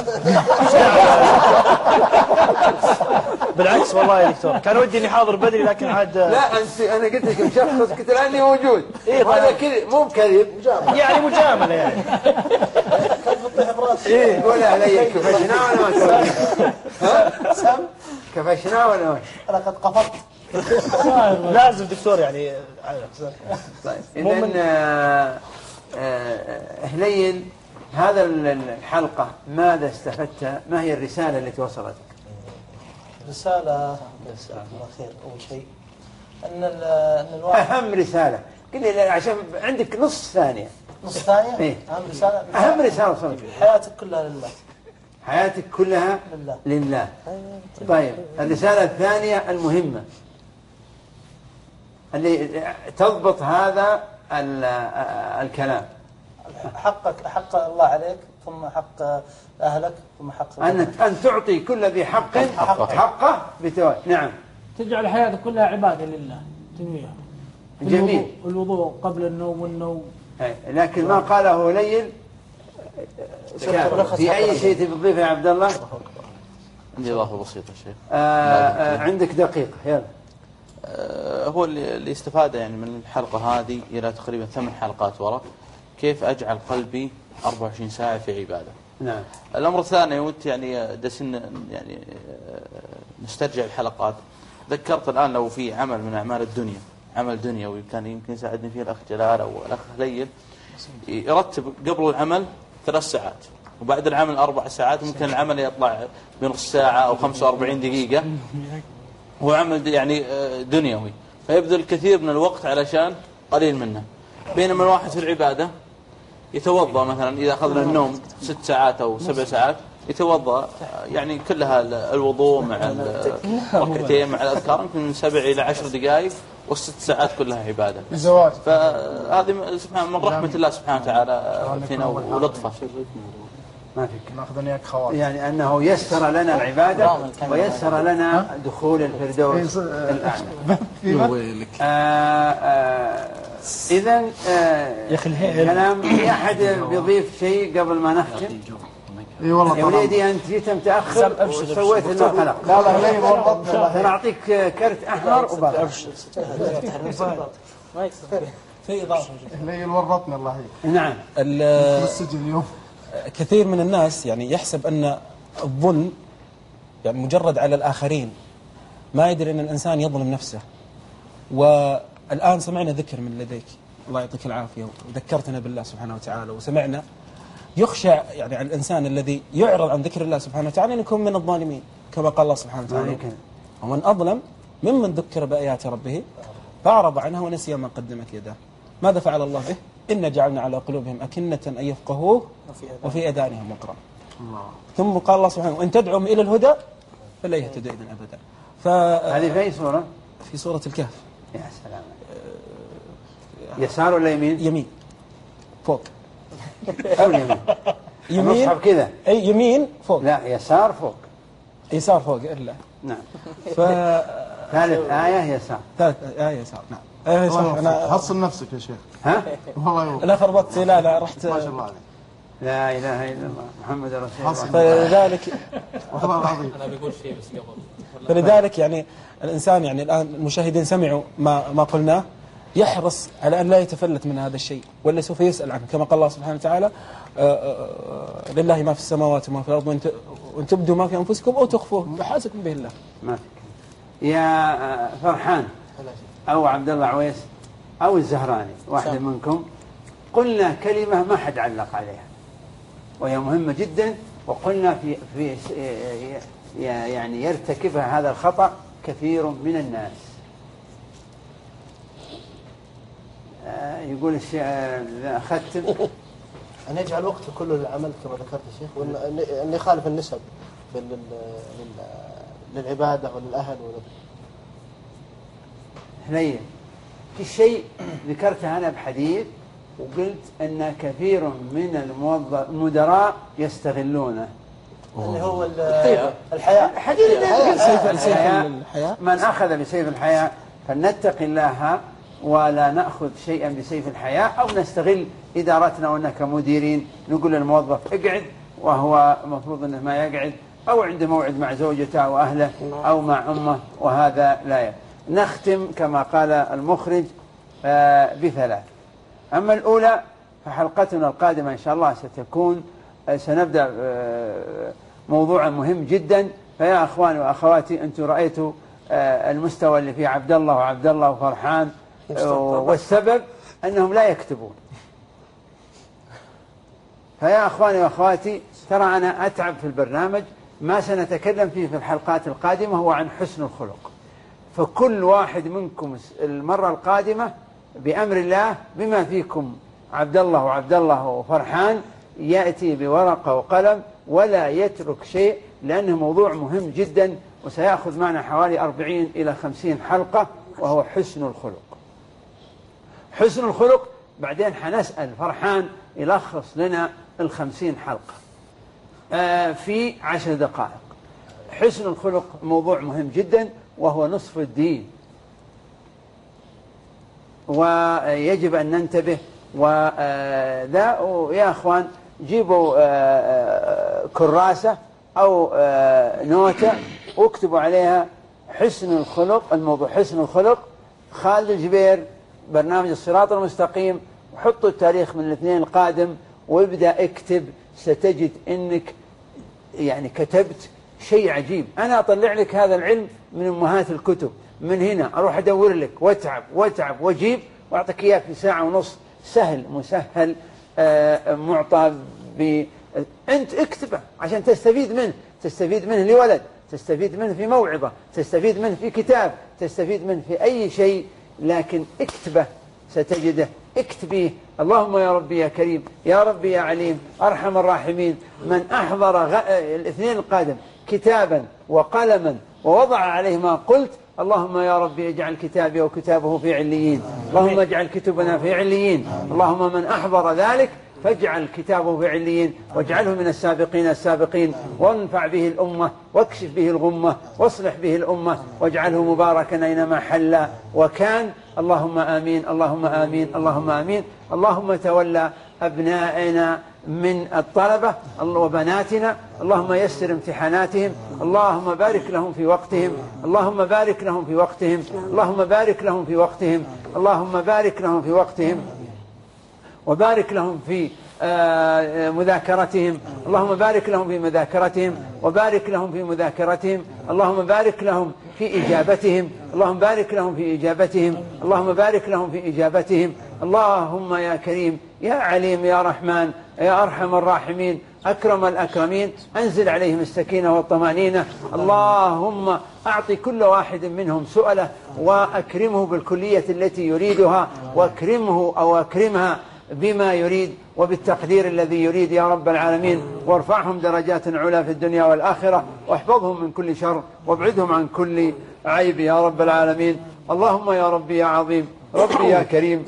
بالعكس والله يا دكتور كان ودي اني حاضر بدري لكن عاد. لا انت انا قلت لك مشخص قلت لاني موجود. إيه هذا كذب مو بكذب يعني مجامله يعني. ايه قول علي كفشنا ولا ما كفشنا؟ ها سم كفشنا ولا ما؟ انا قد قفضت. لازم دكتور يعني. طيب اذا هليل هذا الحلقة ماذا استفدت؟ ما هي الرسالة التي وصلتك؟ رسالة جزاك الله خير. أول شيء أن أن الواحد أهم رسالة قل لي عشان عندك نص ثانية. نص ثانية؟ إيه؟ أهم رسالة. أهم رسالة وصلت. حياتك كلها لله. حياتك كلها لله. لله. طيب الرسالة الثانية المهمة اللي تضبط هذا الكلام. حقك حق الله عليك ثم حق أهلك ثم حق أن أن تعطي كل ذي حق حقه, حقه بتوازي. نعم. تجعل حياتك كلها عبادة لله، تنويها جميل. الوضوء قبل النوم والنوم. لكن ما قاله ليل في أي شيء تضيفه يا عبد الله؟ عندي إضافة بسيطة شيخ. آه آه عندك دقيقة يلا. آه هو اللي, اللي استفاد يعني من الحلقة هذه إلى تقريبا ثمان حلقات وراء، كيف أجعل قلبي أربعة وعشرين ساعة في عبادة. نعم. الأمر الثاني وانت يعني دسن يعني نسترجع الحلقات. ذكرت الآن لو في عمل من أعمال الدنيا، عمل دنيوي كان يمكن يساعدني فيه الأخ جلال أو الأخ ليل، يرتب قبل العمل ثلاث ساعات وبعد العمل أربع ساعات، ممكن العمل يطلع بنص ساعة أو خمسة وأربعين دقيقة، هو عمل يعني دنيوي فيبذل الكثير من الوقت علشان قليل منه. بينما الواحد في العبادة يتوضأ مثلا إذا أخذنا النوم ست ساعات أو سبع ساعات، يتوضأ يعني كلها الوضوء مع الركعتين مع الأذكار يمكن من سبع إلى عشر دقائق، والست ساعات كلها عبادة. الزواج. فهذه سبحان من رحمة الله سبحانه وتعالى فينا ولطفه. ما فيك. ناخذ إياك خواتم. يعني أنه يسر لنا العبادة ويسر لنا دخول الفردوس الأعلى. إذا كلام في أحد بيضيف شيء قبل ما نختم؟ اي والله يا وليدي أنت جيت متأخر وسويت لنا حلقة. لا لا ليه ورطني الله. ترى أعطيك كرت أحمر وباقي. في إضافة ليه ورطني الله يهديك. نعم. السجن اليوم. كثير من الناس يعني يحسب أن الظلم يعني مجرد على الآخرين، ما يدري أن الإنسان يظلم نفسه. والآن سمعنا ذكر من لديك الله يعطيك العافية وذكرتنا بالله سبحانه وتعالى، وسمعنا يخشى يعني على الإنسان الذي يعرض عن ذكر الله سبحانه وتعالى أن يكون من الظالمين كما قال الله سبحانه وتعالى: ومن أظلم ممن ذكر بآيات ربه فأعرض عنها ونسي ما قدمت يداه. ماذا فعل الله به؟ إن جعلنا على قلوبهم أكنة أن يفقهوه وفي أذانهم وقرا. ثم قال الله سبحانه: وإن تدعوهم إلى الهدى فلا يهتدوا إذن أبدا. هذه في أي سورة؟ في سورة الكهف. يا سلام. يسار ولا يمين؟ يمين فوق. أو اليمين؟ يمين المصحف كذا. أي يمين فوق. لا يسار فوق. يسار فوق إلا. نعم. ف ثالث آية يسار. ثالث آية يسار. نعم. آية يسار. أنا حصل نفسك يا شيخ. ها؟ والله لا خربطت. لا لا رحت. ما شاء الله عليك. لا إله إلا الله محمد رسول الله. فلذلك والله العظيم. أنا بقول شيء بس قبل. فلذلك يعني الإنسان يعني الآن المشاهدين سمعوا ما ما قلناه، يحرص على أن لا يتفلت من هذا الشيء، ولا سوف يسأل عنه كما قال الله سبحانه وتعالى: لله ما في السماوات وما في الأرض وإن تبدوا ما في أنفسكم أو تخفوه يحاسبكم به الله. ما فيك. يا فرحان أو عبد الله عويس أو الزهراني واحد منكم، قلنا كلمة ما حد علق عليها وهي مهمة جدا، وقلنا في في يعني يرتكبها هذا الخطأ كثير من الناس. يقول الشيء أختم أن يجعل وقته كله للعمل كما ذكرت الشيخ، وأن يخالف النسب للعبادة وللأهل حنين. في شيء ذكرته أنا بحديث وقلت أن كثير من المدراء يستغلونه، اللي هو الحياة. حديث الحياة. من أخذ بسيف الحياة فلنتق الله ولا نأخذ شيئا بسيف الحياة، أو نستغل إدارتنا وأننا كمديرين نقول للموظف اقعد وهو مفروض أنه ما يقعد، أو عنده موعد مع زوجته أو أهله أو مع أمه، وهذا لا يفعل. نختم كما قال المخرج بثلاث. أما الأولى فحلقتنا القادمة إن شاء الله ستكون سنبدأ موضوعا مهم جدا. فيا أخواني وأخواتي، أنتم رأيتوا المستوى اللي فيه عبد الله وعبد الله وفرحان، والسبب أنهم لا يكتبون. فيا أخواني وأخواتي، ترى أنا أتعب في البرنامج. ما سنتكلم فيه في الحلقات القادمة هو عن حسن الخلق. فكل واحد منكم المرة القادمة بأمر الله بما فيكم عبد الله وعبد الله وفرحان يأتي بورقة وقلم ولا يترك شيء، لأنه موضوع مهم جدا وسيأخذ معنا حوالي أربعين إلى خمسين حلقة، وهو حسن الخلق. حسن الخلق بعدين حنسأل فرحان يلخص لنا الخمسين حلقة في عشر دقائق. حسن الخلق موضوع مهم جدا وهو نصف الدين. ويجب أن ننتبه. وذا يا أخوان جيبوا كراسة أو نوتة واكتبوا عليها حسن الخلق، الموضوع حسن الخلق خالد الجبير، برنامج الصراط المستقيم، وحطوا التاريخ من الاثنين القادم وابدأ اكتب، ستجد انك يعني كتبت شيء عجيب. انا اطلع لك هذا العلم من امهات الكتب، من هنا اروح ادور لك واتعب واتعب واجيب واعطيك اياه في ساعة ونص، سهل مسهل آه معطى ب... انت اكتبه عشان تستفيد منه، تستفيد منه لولد، تستفيد منه في موعظة، تستفيد منه في كتاب، تستفيد منه في أي شيء، لكن اكتبه ستجده، اكتبيه. اللهم يا ربي يا كريم، يا ربي يا عليم، أرحم الراحمين، من أحضر غ... الاثنين القادم كتابا وقلما ووضع عليه ما قلت، اللهم يا ربي اجعل كتابي وكتابه في عليين، اللهم اجعل كتبنا في عليين، اللهم من أحضر ذلك فاجعل كتابه في عليين واجعله من السابقين السابقين، وانفع به الأمة واكشف به الغمة واصلح به الأمة واجعله مباركا أينما حل وكان. اللهم آمين اللهم آمين اللهم آمين. اللهم تولى أبنائنا من الطلبة وبناتنا، اللهم يسر امتحاناتهم، اللهم بارك لهم في وقتهم، اللهم بارك لهم في وقتهم، اللهم بارك لهم في وقتهم، اللهم بارك لهم في وقتهم وبارك لهم في مذاكرتهم، اللهم بارك لهم في مذاكرتهم وبارك لهم في مذاكرتهم، اللهم بارك لهم في إجابتهم، اللهم بارك لهم في إجابتهم، اللهم بارك لهم في إجابتهم. اللهم يا كريم يا عليم يا رحمن يا أرحم الراحمين أكرم الأكرمين، أنزل عليهم السكينة والطمأنينة. اللهم أعطي كل واحد منهم سؤله وأكرمه بالكلية التي يريدها، وأكرمه أو أكرمها بما يريد وبالتقدير الذي يريد يا رب العالمين، وارفعهم درجات علا في الدنيا والآخرة، واحفظهم من كل شر وابعدهم عن كل عيب يا رب العالمين. اللهم يا ربي يا عظيم، ربي يا كريم،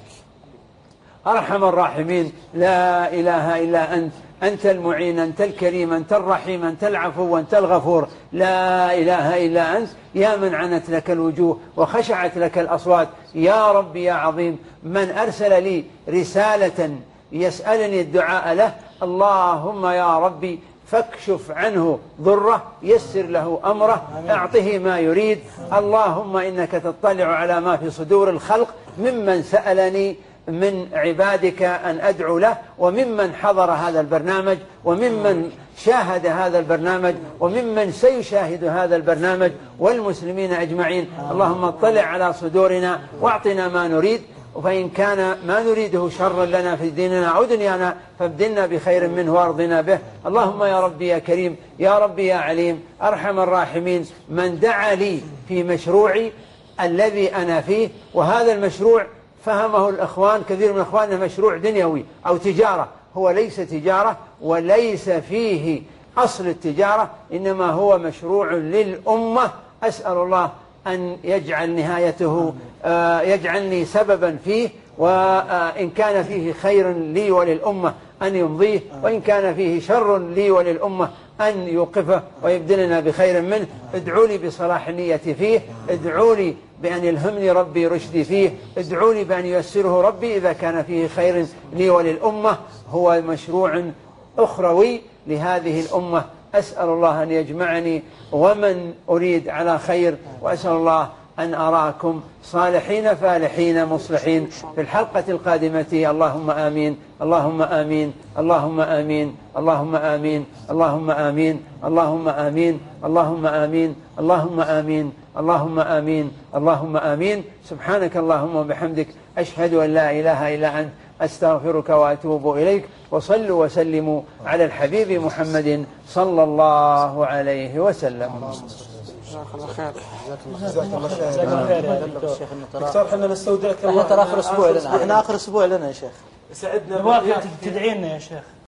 أرحم الراحمين، لا إله إلا أنت، أنت المعين، أنت الكريم، أنت الرحيم، أنت العفو، أنت الغفور، لا إله إلا أنت، يا من عنت لك الوجوه وخشعت لك الأصوات يا ربي يا عظيم. من أرسل لي رسالة يسألني الدعاء له، اللهم يا ربي فاكشف عنه ضره، يسر له أمره، أعطه ما يريد. اللهم إنك تطلع على ما في صدور الخلق ممن سألني من عبادك أن أدعو له، وممن حضر هذا البرنامج، وممن شاهد هذا البرنامج، وممن سيشاهد هذا البرنامج، والمسلمين أجمعين. اللهم اطلع على صدورنا واعطنا ما نريد، فإن كان ما نريده شر لنا في ديننا أو دنيانا فابدلنا بخير منه وارضنا به. اللهم يا ربي يا كريم يا ربي يا عليم أرحم الراحمين، من دعا لي في مشروعي الذي أنا فيه، وهذا المشروع فهمه الأخوان كثير من أخواننا مشروع دنيوي أو تجارة، هو ليس تجارة وليس فيه أصل التجارة، إنما هو مشروع للأمة. أسأل الله أن يجعل نهايته يجعلني سببا فيه، وإن كان فيه خير لي وللأمة أن يمضيه، وإن كان فيه شر لي وللأمة أن يوقفه ويبدلنا بخير منه. ادعوا لي بصلاح النية فيه، ادعوا لي بأن يلهمني ربي رشدي فيه، ادعوا لي بأن ييسره ربي إذا كان فيه خير لي وللأمة. هو مشروع أخروي لهذه الأمة. أسأل الله أن يجمعني ومن أريد على خير، وأسأل الله أن أراكم صالحين فالحين مصلحين في الحلقة القادمة. اللهم آمين اللهم آمين اللهم آمين اللهم آمين اللهم آمين اللهم آمين اللهم آمين اللهم آمين اللهم آمين اللهم آمين. سبحانك اللهم وبحمدك، أشهد أن لا إله إلا أنت، أستغفرك وأتوب إليك. وصلوا وسلموا على الحبيب محمد صلى الله عليه وسلم. جزاك الله خير. جزاك الله خير. جزاك الله خير يا دكتور. دكتور احنا نستودعك. احنا ترى اخر اسبوع لنا، احنا اخر اسبوع لنا يا شيخ. سعدنا نبغاك تدعي لنا يا شيخ.